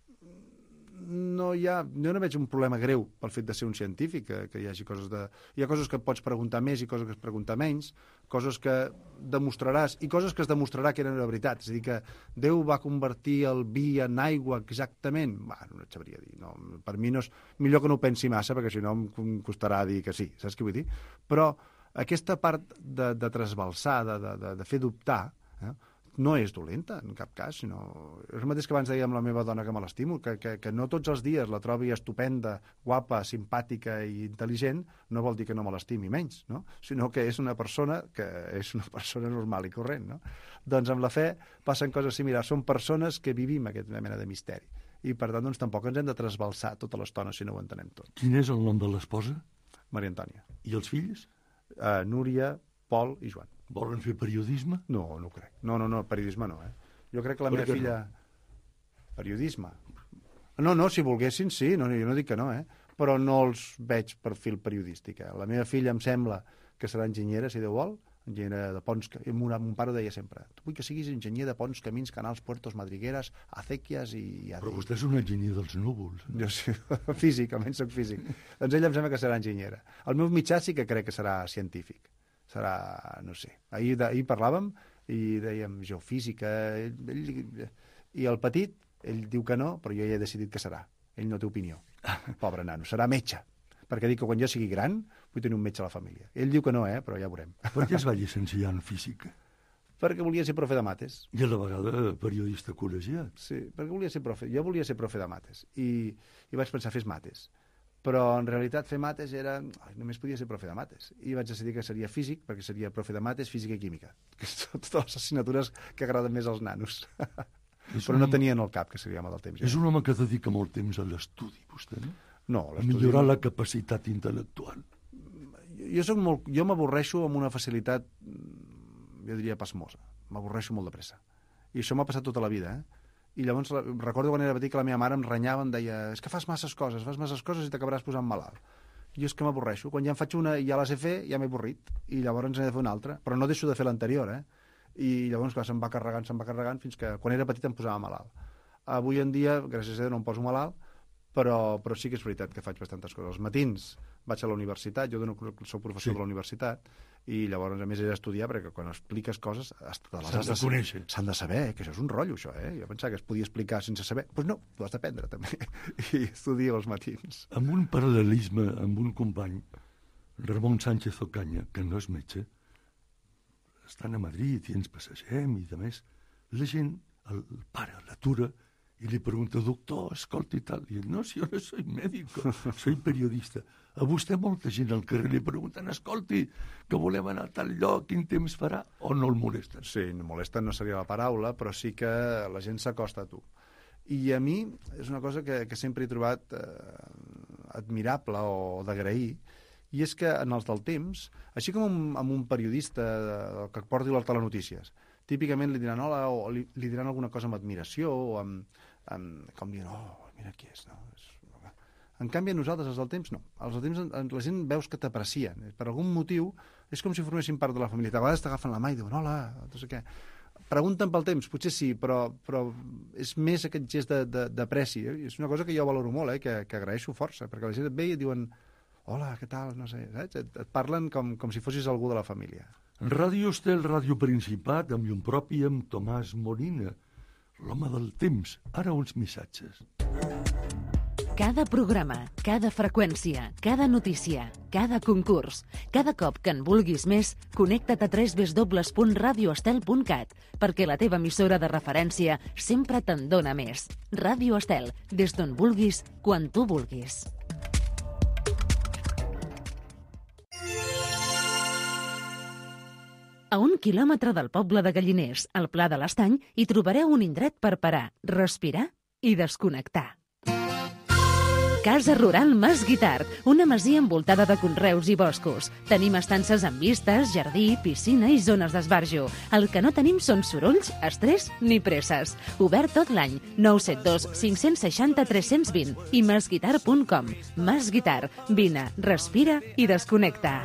no hi ha, jo no veig un problema greu pel fet de ser un científic, que, que hi hagi coses de... Hi ha coses que pots preguntar més i coses que es preguntar menys, coses que demostraràs i coses que es demostrarà que eren la veritat. És a dir, que Déu va convertir el vi en aigua exactament. Bah, no et sabria dir. No, per mi no és... Millor que no ho pensi massa, perquè si no em costarà dir que sí. Saps què vull dir? Però aquesta part de, de trasbalsar, de, de, de fer dubtar, eh, no és dolenta, en cap cas, sinó... És el mateix que abans deia amb la meva dona que me l'estimo, que, que, que no tots els dies la trobi estupenda, guapa, simpàtica i intel·ligent, no vol dir que no me l'estimi menys, no? Sinó que és una persona que és una persona normal i corrent, no? Doncs amb la fe passen coses similars. Són persones que vivim aquesta mena de misteri. I, per tant, doncs, tampoc ens hem de trasbalsar tota l'estona si no ho entenem tot. Quin és el nom de l'esposa? Maria Antònia. I els fills? Uh, Núria, Pol i Joan. Volen fer periodisme? No, no ho crec. No, no, no, periodisme no, eh? Jo crec que la meva filla... No? Periodisme? No, no, si volguessin, sí, no, jo no dic que no, eh? Però no els veig perfil periodístic, eh? La meva filla em sembla que serà enginyera, si Déu vol, enginyera de ponts... Mon, mon pare ho deia sempre. Tu vull que siguis enginyer de ponts, camins, canals, puertos, madrigueres, acequias i... Però vostè és un enginyer dels núvols. Eh? Jo sí, físic, almenys soc físic. Doncs ella em sembla que serà enginyera. El meu mitjà sí que crec que serà científic. Serà, no sé, ahir, ahir parlàvem i dèiem geofísica, ell, ell, i el petit, ell diu que no, però jo ja he decidit que serà. Ell no té opinió. Pobre nano, serà metge. Perquè dic que quan jo sigui gran vull tenir un metge a la família. Ell diu que no, eh, però ja veurem. Per què es va llicenciar en física? Perquè volia ser profe de mates. I a la vegada periodista col·legiat. Sí, perquè volia ser profe. Jo volia ser profe de mates. I, i vaig pensar, fes mates. Però en realitat fer mates era... Ai, només podia ser profe de mates. I vaig decidir que seria físic, perquè seria profe de mates, física i química, que són totes les assignatures que agraden més als nanos. Però no tenien el cap, que seria mal del temps. És un home que dedica molt temps a l'estudi, vostè, no? No, a millorar la capacitat intel·lectual. Jo soc molt... Jo m'avorreixo amb una facilitat, jo diria, pasmosa. M'avorreixo molt de pressa. I això m'ha passat tota la vida, eh? I llavors recordo quan era petit que la meva mare em renyava, em deia, és que fas masses coses, fas masses coses i t'acabaràs posant malalt. I és que m'avorreixo. Quan ja en faig una i ja la sé fer, ja m'he avorrit. I llavors n'he de fer una altra. Però no deixo de fer l'anterior, eh? I llavors, clar, se'm va carregant, se'm va carregant, fins que quan era petit em posava malalt. Avui en dia, gràcies a Déu, no em poso malalt, però, però sí que és veritat que faig bastantes coses. Els matins vaig a la universitat, jo dono, soc professor sí. de la universitat, i llavors, a més, he d'estudiar, perquè quan expliques coses s'han de conèixer. S'han de saber, que això és un rotllo, això, eh? Jo pensava que es podia explicar sense saber. Doncs pues no, tu has d'aprendre, també. I estudio els matins. Amb un paral·lelisme, amb un company, Ramon Sánchez Ocaña, que no és metge, estan a Madrid i ens passegem i, de més, la gent el para, l'atura, i li pregunta, doctor, escolta i tal. I ell, no, si jo no soy médico, soy periodista. A vostè molta gent al carrer li pregunten, escolti, que volem anar a tal lloc, quin temps farà, o no el molesten? Sí, no molesten no seria la paraula, però sí que la gent s'acosta a tu. I a mi és una cosa que, que sempre he trobat eh, admirable o d'agrair, i és que en els del temps, així com amb, amb un periodista que porti les telenotícies, típicament li diran hola o li, li diran alguna cosa amb admiració o amb, amb com dient, oh, mira qui és, no? És... En canvi, a nosaltres, els del temps, no. Els del temps, la gent veus que t'aprecien. Per algun motiu, és com si formessin part de la família. A vegades t'agafen la mà i diuen, hola, no sé què. Pregunten pel temps, potser sí, però, però és més aquest gest d'apreci. És una cosa que jo valoro molt, eh, que, que agraeixo força, perquè la gent et ve i et diuen, hola, què tal, no sé, saps? Et, et parlen com, com si fossis algú de la família. Ràdio Estel, Ràdio Principat, amb llum propi, amb Tomàs Molina, l'home del temps. Ara uns missatges. Cada programa, cada freqüència, cada notícia, cada concurs, cada cop que en vulguis més, connecta't a w w w punt radio estel punt cat, perquè la teva emissora de referència sempre te'n dona més. Ràdio Estel, des d'on vulguis, quan tu vulguis. A un quilòmetre del poble de Galliners, al Pla de l'Estany, hi trobareu un indret per parar, respirar i desconnectar. Casa Rural Mas Guitart, una masia envoltada de conreus i boscos. Tenim estances amb vistes, jardí, piscina i zones d'esbarjo. El que no tenim són sorolls, estrès ni presses. Obert tot l'any. nou set dos cinc sis zero tres dos zero i masguitart punt com. Mas Guitart. Vine, respira i desconnecta.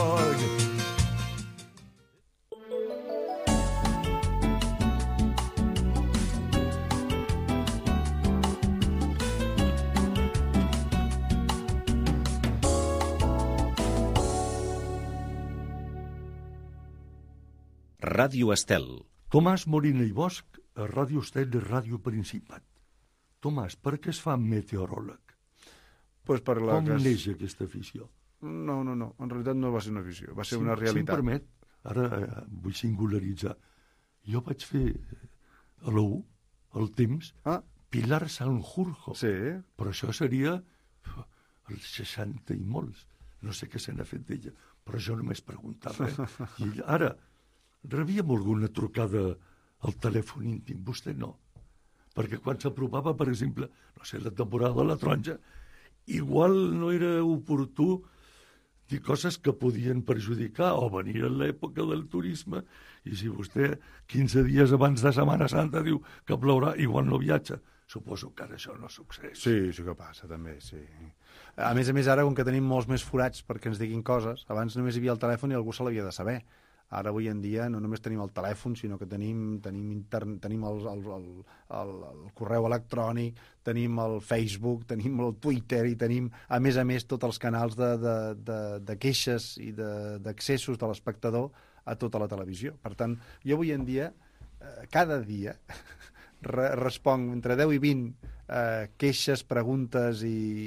Ràdio Estel. Tomàs Molina i Bosch, a Ràdio Estel i Ràdio Principat. Tomàs, per què es fa meteoròleg? Pues per la Com que es... neix aquesta afició? No, no, no, en realitat no va ser una afició, va ser Si- una Si em realitat. permet, ara eh, vull singularitzar. Jo vaig fer eh, a la U, al temps, Ah, Pilar Sanjurjo. sí, Però això seria uf, els seixanta i molts. No sé què se n'ha fet d'ella, però jo només preguntava. Eh? I ara, rebíem alguna trucada al telèfon íntim? Vostè no. Perquè quan s'aprovava, per exemple, no sé, la temporada de la taronja, igual no era oportú dir coses que podien perjudicar o venir a l'època del turisme i si vostè quinze dies abans de Setmana Santa diu que plourà, igual no viatja. Suposo que ara això no succeeix. sí, sí que passa, també, sí. A més a més, ara, com que tenim molts més forats perquè ens diguin coses, abans només hi havia el telèfon i algú se l'havia de saber. Ara, avui en dia, no només tenim el telèfon, sinó que tenim, tenim, intern, tenim el, el, el, el, el correu electrònic, tenim el Facebook, tenim el Twitter i tenim, a més a més, tots els canals de, de, de, de queixes i de- d'accessos de, de l'espectador a tota la televisió. Per tant, jo avui en dia, eh, cada dia, re responc entre deu i vint eh, queixes, preguntes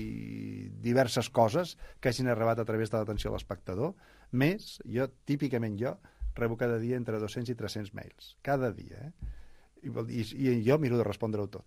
i diverses coses que hagin arribat a través de l'atenció a l'espectador. Més, jo, típicament jo, rebo cada dia entre dos-cents i tres-cents mails. Cada dia, eh? I, vol dir- i, i jo miro de respondre-ho tot.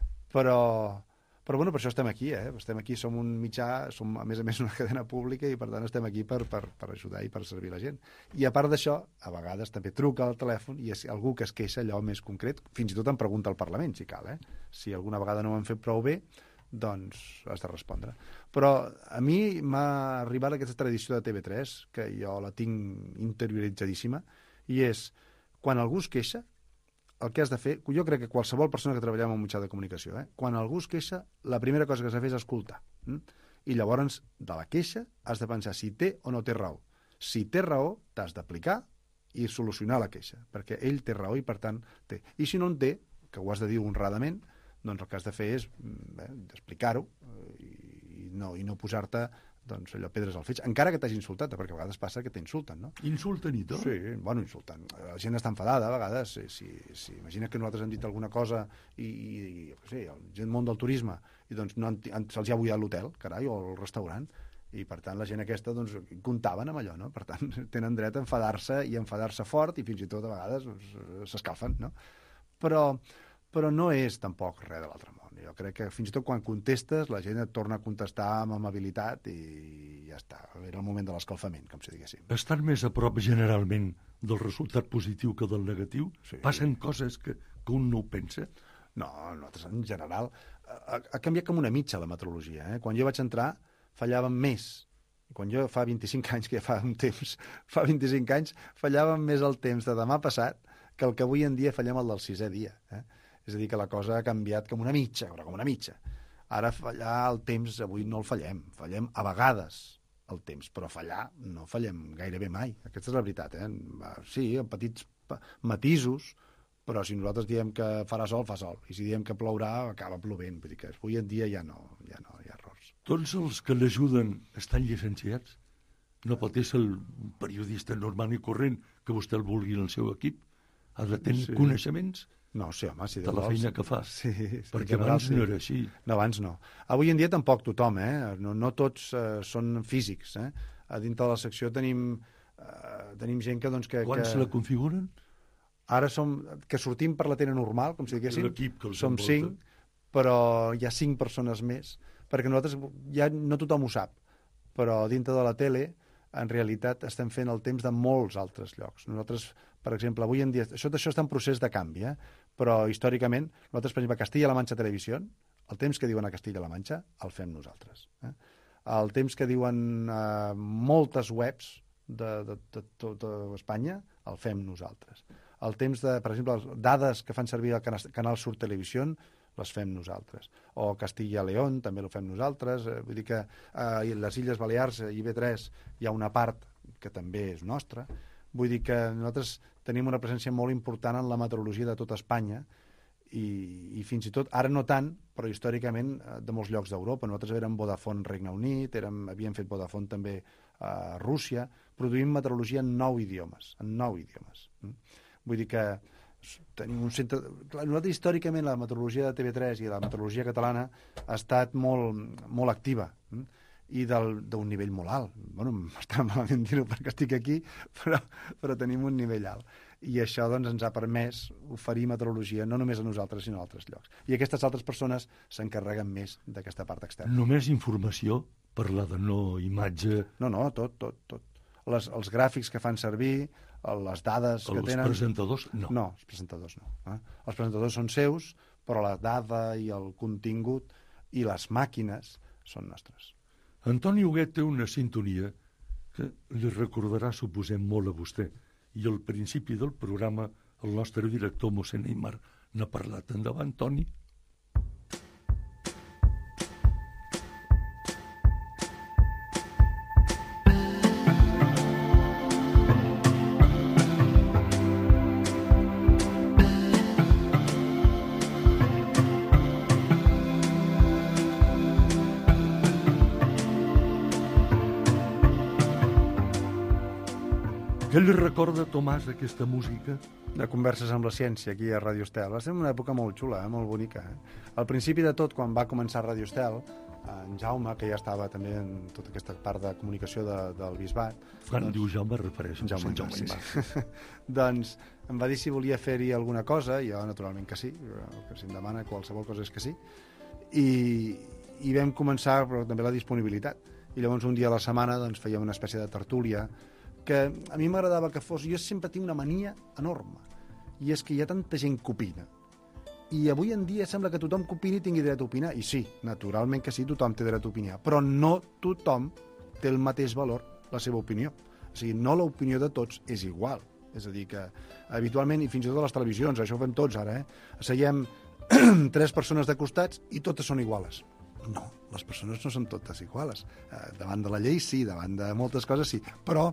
Però, però bueno, per això estem aquí, eh? Estem aquí, som un mitjà, som a més a més una cadena pública i per tant estem aquí per, per, per ajudar i per servir la gent. I a part d'això, a vegades també truca al telèfon i és algú que es queixa allò més concret, fins i tot em pregunta al Parlament, si cal, eh? Si alguna vegada no ho hem fet prou bé, doncs has de respondre. Però a mi m'ha arribat aquesta tradició de T V tres, que jo la tinc interioritzadíssima, i és, quan algú es queixa, el que has de fer, jo crec que qualsevol persona que treballa en un mitjà de comunicació, eh, quan algú es queixa, la primera cosa que has de fer és escoltar. Hm? I llavors, de la queixa, has de pensar si té o no té raó. Si té raó, t'has d'aplicar i solucionar la queixa, perquè ell té raó i, per tant, té. I si no en té, que ho has de dir honradament, doncs el que has de fer és bé, explicar-ho i, i no, i no posar-te doncs, allò, pedres al fetge, encara que t'hagi insultat, perquè a vegades passa que t'insulten, no? Insulten i tot? Sí, bueno, insultant. La gent està enfadada a vegades. Si, si, si imagina que nosaltres hem dit alguna cosa i, i jo què sé, el gent món del turisme i doncs no han, han, se'ls ha buidat l'hotel, carai, o el restaurant, i per tant la gent aquesta doncs comptaven amb allò, no? Per tant tenen dret a enfadar-se i a enfadar-se fort i fins i tot a vegades s'escalfen, no? Però, però no és tampoc res de l'altre món. Jo crec que fins i tot quan contestes la gent et torna a contestar amb amabilitat i ja està. Era el moment de l'escalfament, com si diguéssim. Estan més a prop generalment del resultat positiu que del negatiu? Sí. Passen coses que, que un no ho pensa? No, nosaltres en general ha, ha canviat com una mitja la meteorologia. Eh? Quan jo vaig entrar fallàvem més. Quan jo fa vint-i-cinc anys, que ja fa un temps, fa vint-i-cinc anys, fallàvem més el temps de demà passat que el que avui en dia fallem el del sisè dia. Eh? És a dir, que la cosa ha canviat com una mitja, però com una mitja. Ara fallar el temps, avui no el fallem. Fallem a vegades el temps, però fallar no fallem gairebé mai. Aquesta és la veritat, eh? Sí, en petits matisos, però si nosaltres diem que farà sol, fa sol. I si diem que plourà, acaba plovent. Vull dir que avui en dia ja no, ja no hi ha errors. Tots els que l'ajuden estan llicenciats? No pot ser el periodista normal i corrent que vostè el vulgui en el seu equip? Ha de tenir sí. coneixements no, sí, home, si de la feina que fa. Sí, sí, perquè general, abans sí. no era així. No, abans no. Avui en dia tampoc tothom, eh? No, no tots eh, són físics, eh? A dintre de la secció tenim, eh, tenim gent que... Doncs, que Quants que... la configuren? Ara som... Que sortim per la tele normal, com si diguéssim. L'equip que els som envolta. cinc, però hi ha cinc persones més, perquè nosaltres, ja no tothom ho sap, però dintre de la tele, en realitat, estem fent el temps de molts altres llocs. Nosaltres, per exemple, avui en dia... Això, això està en procés de canvi, eh? Però històricament, nosaltres, per exemple, a Castilla-La Manxa Televisió, el temps que diuen a Castilla-La Manxa, el fem nosaltres. Eh? El temps que diuen eh, moltes webs de, de, de, de, de Espanya, el fem nosaltres. El temps de, per exemple, les dades que fan servir el Canal, Canal Sur Televisió, les fem nosaltres. O Castilla-León, també ho fem nosaltres. Eh, vull dir que a eh, les Illes Balears, a I B tres, hi ha una part que també és nostra. Vull dir que nosaltres tenim una presència molt important en la meteorologia de tota Espanya i, i fins i tot, ara no tant, però històricament de molts llocs d'Europa. Nosaltres érem Vodafone Regne Unit, érem, havíem fet Vodafone també a Rússia, produïm meteorologia en nou idiomes, en nou idiomes. Vull dir que tenim un centre... Clar, nosaltres històricament la meteorologia de T V tres i la meteorologia catalana ha estat molt, molt activa i d'un nivell molt alt. Bueno, m'està malament dir-ho perquè estic aquí, però, però tenim un nivell alt. I això doncs, ens ha permès oferir meteorologia no només a nosaltres, sinó a altres llocs. I aquestes altres persones s'encarreguen més d'aquesta part externa. Només informació, parlar de no imatge... No, no, tot, tot, tot. Les, els gràfics que fan servir, les dades que els tenen... Els presentadors, no. No, els presentadors no. Eh? Els presentadors són seus, però la dada i el contingut i les màquines són nostres. Antoni Huguet té una sintonia que li recordarà, suposem, molt a vostè. I al principi del programa el nostre director, mossèn Aimar, n'ha parlat. Endavant, Toni. Què li recorda, Tomàs, aquesta música? De Converses amb la ciència, aquí a Radio Estel. Va ser una època molt xula, eh? Molt bonica. Eh? Al principi de tot, quan va començar Radio Estel, en Jaume, que ja estava també en tota aquesta part de comunicació de, del Bisbat... Quan doncs, diu Jaume, refereix a Jaume, Jaume, sí, sí. Doncs em va dir si volia fer-hi alguna cosa, i jo naturalment que sí, el que si em demana qualsevol cosa és que sí, i, i vam començar però també la disponibilitat. I llavors un dia a la setmana doncs, fèiem una espècie de tertúlia que a mi m'agradava que fos... Jo sempre tinc una mania enorme, i és que hi ha tanta gent que opina. I avui en dia sembla que tothom que opini tingui dret a opinar, i sí, naturalment que sí, tothom té dret a opinar, però no tothom té el mateix valor la seva opinió. O sigui, no l'opinió de tots és igual. És a dir, que habitualment, i fins i tot a les televisions, això ho fem tots ara, eh? Seiem tres persones de costats i totes són iguales. No, les persones no són totes iguales. Eh, davant de la llei sí, davant de moltes coses sí, però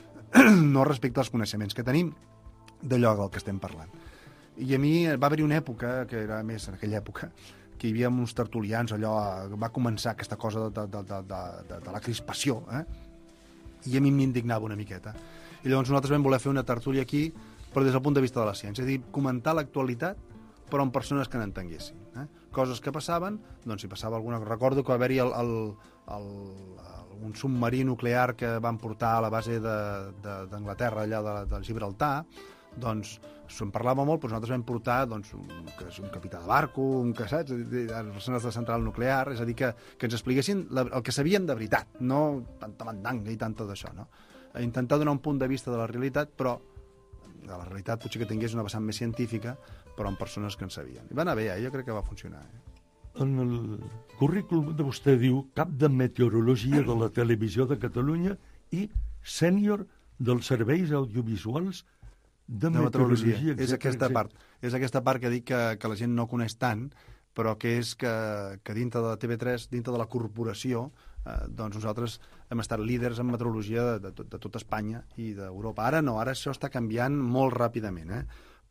no respecte als coneixements que tenim d'allò del que estem parlant. I a mi va haver-hi una època, que era més en aquella època, que hi havia uns tertulians, allò, va començar aquesta cosa de, de, de, de, de, de la crispació, eh? I a mi m'indignava una miqueta. I llavors nosaltres vam voler fer una tertúlia aquí, però des del punt de vista de la ciència, és a dir, comentar l'actualitat, però amb persones que n'entenguessin. Eh? Coses que passaven, doncs si passava alguna... Recordo que va haver-hi el, el, el, un submarí nuclear que van portar a la base d'Anglaterra, allà de, de Gibraltar, doncs se'n parlava molt, però nosaltres vam portar doncs, un, que és un capità de barco, un que saps, persones de central nuclear, és a dir, que, que ens expliquessin la, el que sabien de veritat, no tanta mandanga i tanta d'això, no? Intentar donar un punt de vista de la realitat, però de la realitat potser que tingués una vessant més científica, però amb persones que en sabien. I va anar bé, eh? Jo crec que va funcionar. Eh? En el currículum de vostè diu cap de meteorologia de la Televisió de Catalunya i sènior dels serveis audiovisuals de, de meteorologia. meteorologia és aquesta etcètera. part. És aquesta part que dic que, que la gent no coneix tant, però que és que, que dintre de T V tres, dintre de la corporació, eh, doncs nosaltres hem estat líders en meteorologia de, de, de, de tota Espanya i d'Europa. Ara no, ara això està canviant molt ràpidament, eh?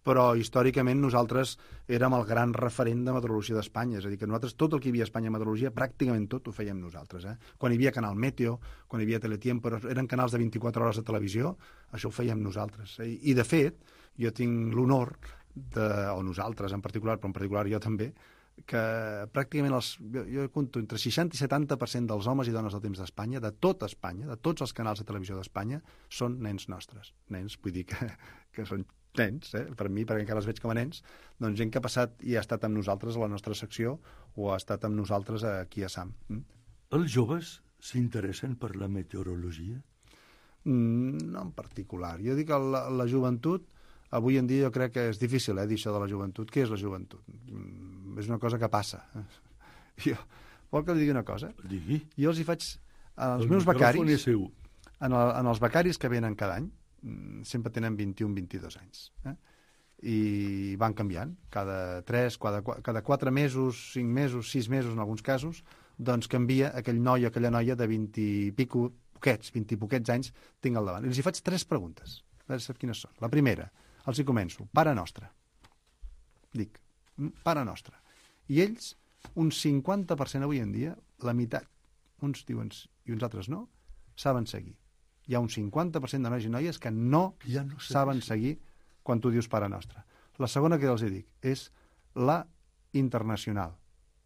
però històricament nosaltres érem el gran referent de meteorologia d'Espanya, és a dir, que nosaltres tot el que hi havia a Espanya a meteorologia, pràcticament tot ho fèiem nosaltres. Eh? Quan hi havia Canal Meteo, quan hi havia Teletiempo, eren canals de vint-i-quatre hores de televisió, això ho fèiem nosaltres. Eh? I, de fet, jo tinc l'honor, de, o nosaltres en particular, però en particular jo també, que pràcticament els, jo, jo compto entre seixanta i setanta per cent dels homes i dones del temps d'Espanya, de tota Espanya, de tots els canals de televisió d'Espanya, són nens nostres. Nens, vull dir que, que són nens, eh? Per mi, perquè encara els veig com a nens, doncs gent que ha passat i ha estat amb nosaltres a la nostra secció o ha estat amb nosaltres aquí a SAM. Mm? Els joves s'interessen per la meteorologia? Mm, no en particular. Jo dic que la, la joventut, avui en dia jo crec que és difícil eh, dir això de la joventut. Què és la joventut? Mm, és una cosa que passa. Jo, vol que li digui una cosa? Digui. Jo els hi faig als el meus becaris, és seu. En, el, en els becaris que venen cada any, sempre tenen vint-i-un vint-i-dos anys. Eh? I van canviant. Cada tres, cada, cada quatre mesos, cinc mesos, sis mesos en alguns casos, doncs canvia aquell noi o aquella noia de vint i pico, poquets, vint i poquets anys, tinc al davant. I els hi faig tres preguntes. A veure quines són. La primera, els hi començo. Pare nostre. Dic, pare nostre. I ells, un cinquanta per cent avui en dia, la meitat, uns diuen i uns altres no, saben seguir. Hi ha un cinquanta per cent de nois i noies que no, ja no sé saben seguir quan tu dius pare nostre. La segona que els dic és la internacional.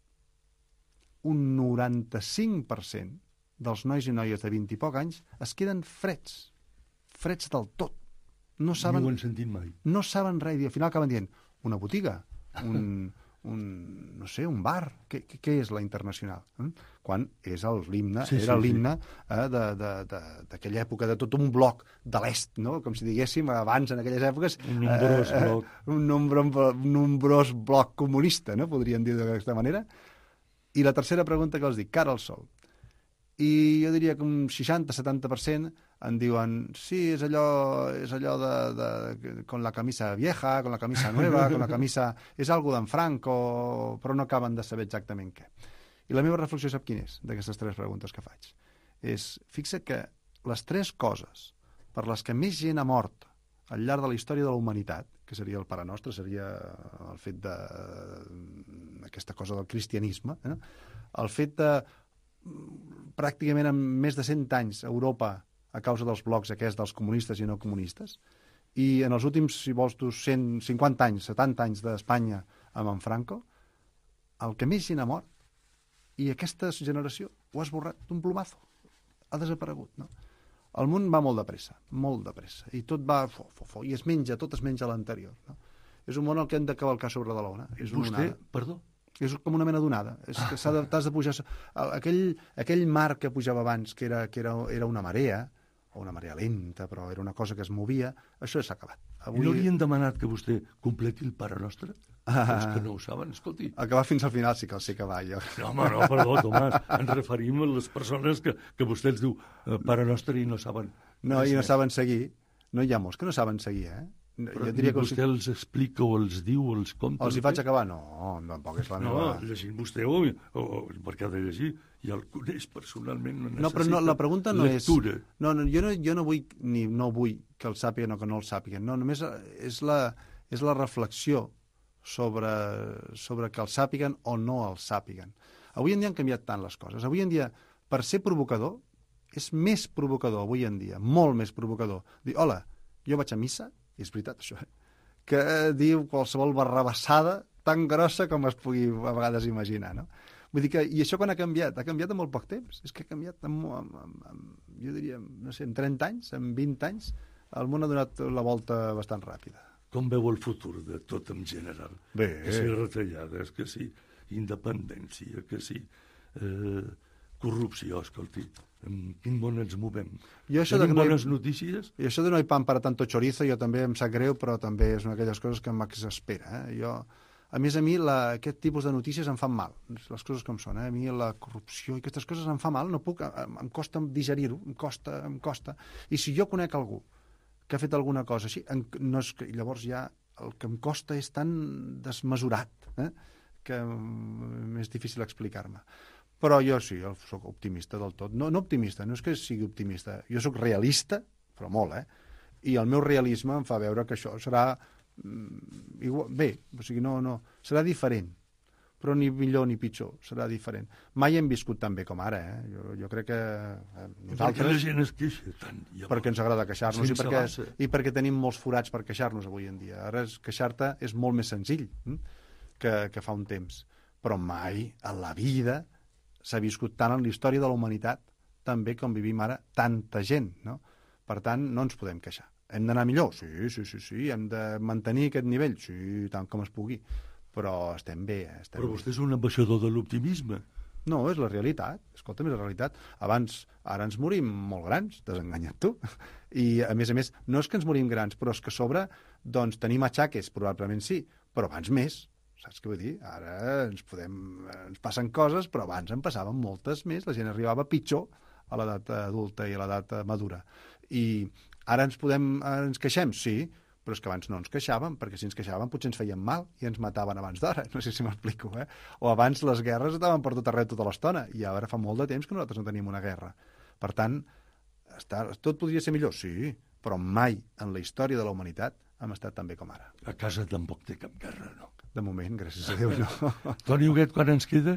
Un noranta-cinc per cent dels nois i noies de vint i poc anys es queden freds, freds del tot. No saben, no ho han sentit mai. No saben res, i al final acaben dient una botiga, un, un no sé, un bar. Què, què és la internacional? Eh? Quan és l'himne, sí, era sí, l'himne sí. eh, d'aquella època, de tot un bloc de l'est, no? Com si diguéssim abans, en aquelles èpoques... Un nombrós eh, bloc. Un, nombrós, un nombrós bloc comunista, no? Podríem dir d'aquesta manera. I la tercera pregunta que els dic, cara al sol. I jo diria que un seixanta setanta per cent em diuen, sí, és allò, és allò de, de, con la camisa vieja, con la camisa nueva, con la camisa... És algo d'en Franco, però no acaben de saber exactament què. I la meva reflexió sap quina és, d'aquestes tres preguntes que faig? És, fixa que les tres coses per les que més gent ha mort al llarg de la història de la humanitat, que seria el Pare Nostre, seria el fet de... aquesta cosa del cristianisme, eh? El fet de pràcticament en més de cent anys a Europa a causa dels blocs aquests dels comunistes i no comunistes, i en els últims, si vols tu, cent cinquanta anys, setanta anys d'Espanya amb en Franco, el que més gent ha mort, i aquesta generació ho ha esborrat d'un plomazo, ha desaparegut, no? El món va molt de pressa, molt de pressa, i tot va, fo, fo, fo, i es menja, tot es menja a l'anterior, no? És un món al que hem de cavalcar sobre de l'ona. És una Vostè, onada. perdó? És com una mena d'onada. És que s'ha de, t'has de pujar... Aquell, aquell mar que pujava abans, que, era, que era, era una marea, o una marea lenta, però era una cosa que es movia, això s'ha acabat. Avui... I no li han demanat que vostè completi el Pare Nostre? Ah. Els que no ho saben, escolti. Acabar fins al final sí que el sé acabar, jo. No, home, no, perdó, Tomàs. Ens referim a les persones que, que vostè els diu eh, Pare Nostre i no saben... No, i no saben seguir. No hi ha molts que no saben seguir, eh? Però jo diria que vostè els explica o els diu o els compta... Els hi faig acabar? No, tampoc és la no, meva... No, llegint vostè o, o, o perquè ha de llegir, ja el coneix personalment, no necessita no, però no, la pregunta no lectura. És... No, no, jo no, jo no vull ni no vull que el sàpiguen o que no el sàpiguen. No, només és la, és la reflexió sobre, sobre que el sàpiguen o no el sàpiguen. Avui en dia han canviat tant les coses. Avui en dia, per ser provocador, és més provocador avui en dia, molt més provocador. Dir, hola, jo vaig a missa, i és veritat això, eh? Que diu qualsevol barrabassada tan grossa com es pugui a vegades imaginar, no? Vull dir que, i això quan ha canviat? Ha canviat en molt poc temps. És que ha canviat, en, en, en, en, jo diria, no sé, en trenta anys, en vint anys, el món ha donat la volta bastant ràpida. Com veu el futur de tot en general? Bé. Que sí, retallades, que sí, independència, que sí, eh, corrupció, escolti. En quin món ens movem? Jo això Tenim de bones no hi... notícies? I això de no hi pan para tanto chorizo, jo també em sap greu, però també és una d'aquelles coses que m'exaspera. Eh? Jo, a més a mi, la, aquest tipus de notícies em fan mal, les coses com són. Eh? A mi la corrupció i aquestes coses em fa mal, no puc, em, em costa digerir-ho, em costa, em costa. I si jo conec algú que ha fet alguna cosa així, en, no és que, llavors ja el que em costa és tan desmesurat, eh? que és difícil explicar-me. Però jo sí, jo soc optimista del tot. No, no optimista, no és que sigui optimista. Jo soc realista, però molt, eh? I el meu realisme em fa veure que això serà igual, bé, o sigui, no, no, serà diferent, però ni millor ni pitjor, serà diferent. Mai hem viscut tan bé com ara, eh? Jo, jo crec que eh, nosaltres... Perquè la gent es queixa tant. Llavors, perquè ens agrada queixar-nos i perquè, i perquè tenim molts forats per queixar-nos avui en dia. Ara queixar-te és molt més senzill hm? que, que fa un temps. Però mai a la vida s'ha viscut tant en la història de la humanitat tan bé com vivim ara tanta gent, no? Per tant, no ens podem queixar. Hem d'anar millor? Sí, sí, sí, sí. Hem de mantenir aquest nivell? Sí, tant com es pugui. Però estem bé. Estem però bé. vostè és un ambaixador de l'optimisme. No, és la realitat. Escolta'm, és la realitat. Abans, ara ens morim molt grans, desenganyat tu. I, a més a més, no és que ens morim grans, però és que a sobre, doncs, tenim atxaques, probablement sí, però abans més. Saps què vull dir? Ara ens podem... ens passen coses, però abans en passaven moltes més. La gent arribava pitjor a l'edat adulta i a l'edat madura. I ara ens podem... Ara ens queixem? Sí, però és que abans no ens queixàvem, perquè si ens queixàvem potser ens feien mal i ens mataven abans d'hora, no sé si m'explico, eh? O abans les guerres estaven per tot arreu tota l'estona, i ara fa molt de temps que nosaltres no tenim una guerra. Per tant, està, tot podria ser millor, sí, però mai en la història de la humanitat hem estat tan bé com ara. A casa tampoc té cap guerra, no? De moment, gràcies a Déu, no. Toni Huguet, quan ens queda?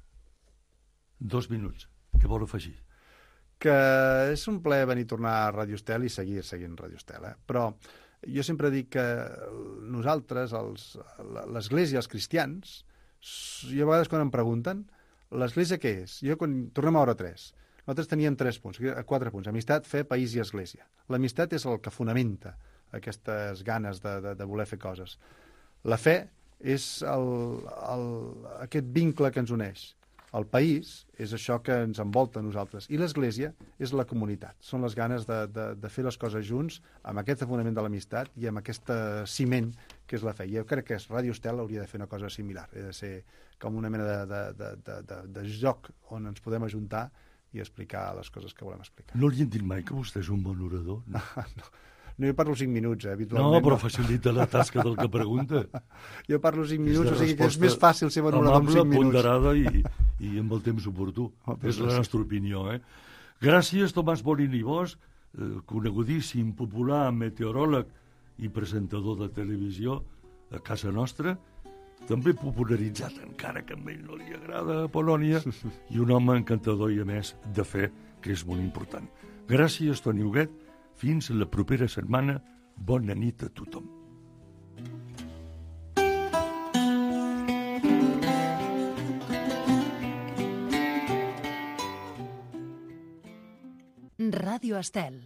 Dos minuts. Què vol afegir? Que és un plaer venir a tornar a Ràdio Estel i seguir seguint Ràdio Estel, eh? Però jo sempre dic que nosaltres, els, l'Església, els cristians, jo a vegades quan em pregunten, l'Església què és? Jo, quan tornem a hora tres, nosaltres teníem tres punts, quatre punts, amistat, fe, país i Església. L'amistat és el que fonamenta aquestes ganes de, de, de voler fer coses. La fe és el, el, aquest vincle que ens uneix. El país és això que ens envolta a nosaltres. I l'Església és la comunitat. Són les ganes de, de, de fer les coses junts amb aquest fonament de l'amistat i amb aquest ciment que és la fe. I jo crec que Ràdio Estel hauria de fer una cosa similar. Ha de ser com una mena de, de, de, de, de, de joc on ens podem ajuntar i explicar les coses que volem explicar. No li han dit mai que vostè és un bon orador? No, no. No, jo parlo cinc minuts, eh, habitualment. No, però facilita la tasca del que pregunta. Jo parlo cinc minuts, o sigui que és més fàcil ser bon orador amb cinc minuts. Ponderada i, i amb el temps oportú. Oh, és la nostra opinió, eh? Gràcies, Tomàs Borin i Bosch, eh, conegudíssim, popular, meteoròleg i presentador de televisió a casa nostra, també popularitzat, encara que a ell no li agrada a Polònia, i un home encantador i, a més, de fe, que és molt important. Gràcies, Toni Huguet. Fins la propera setmana. Bona nit a tothom. Ràdio Estel.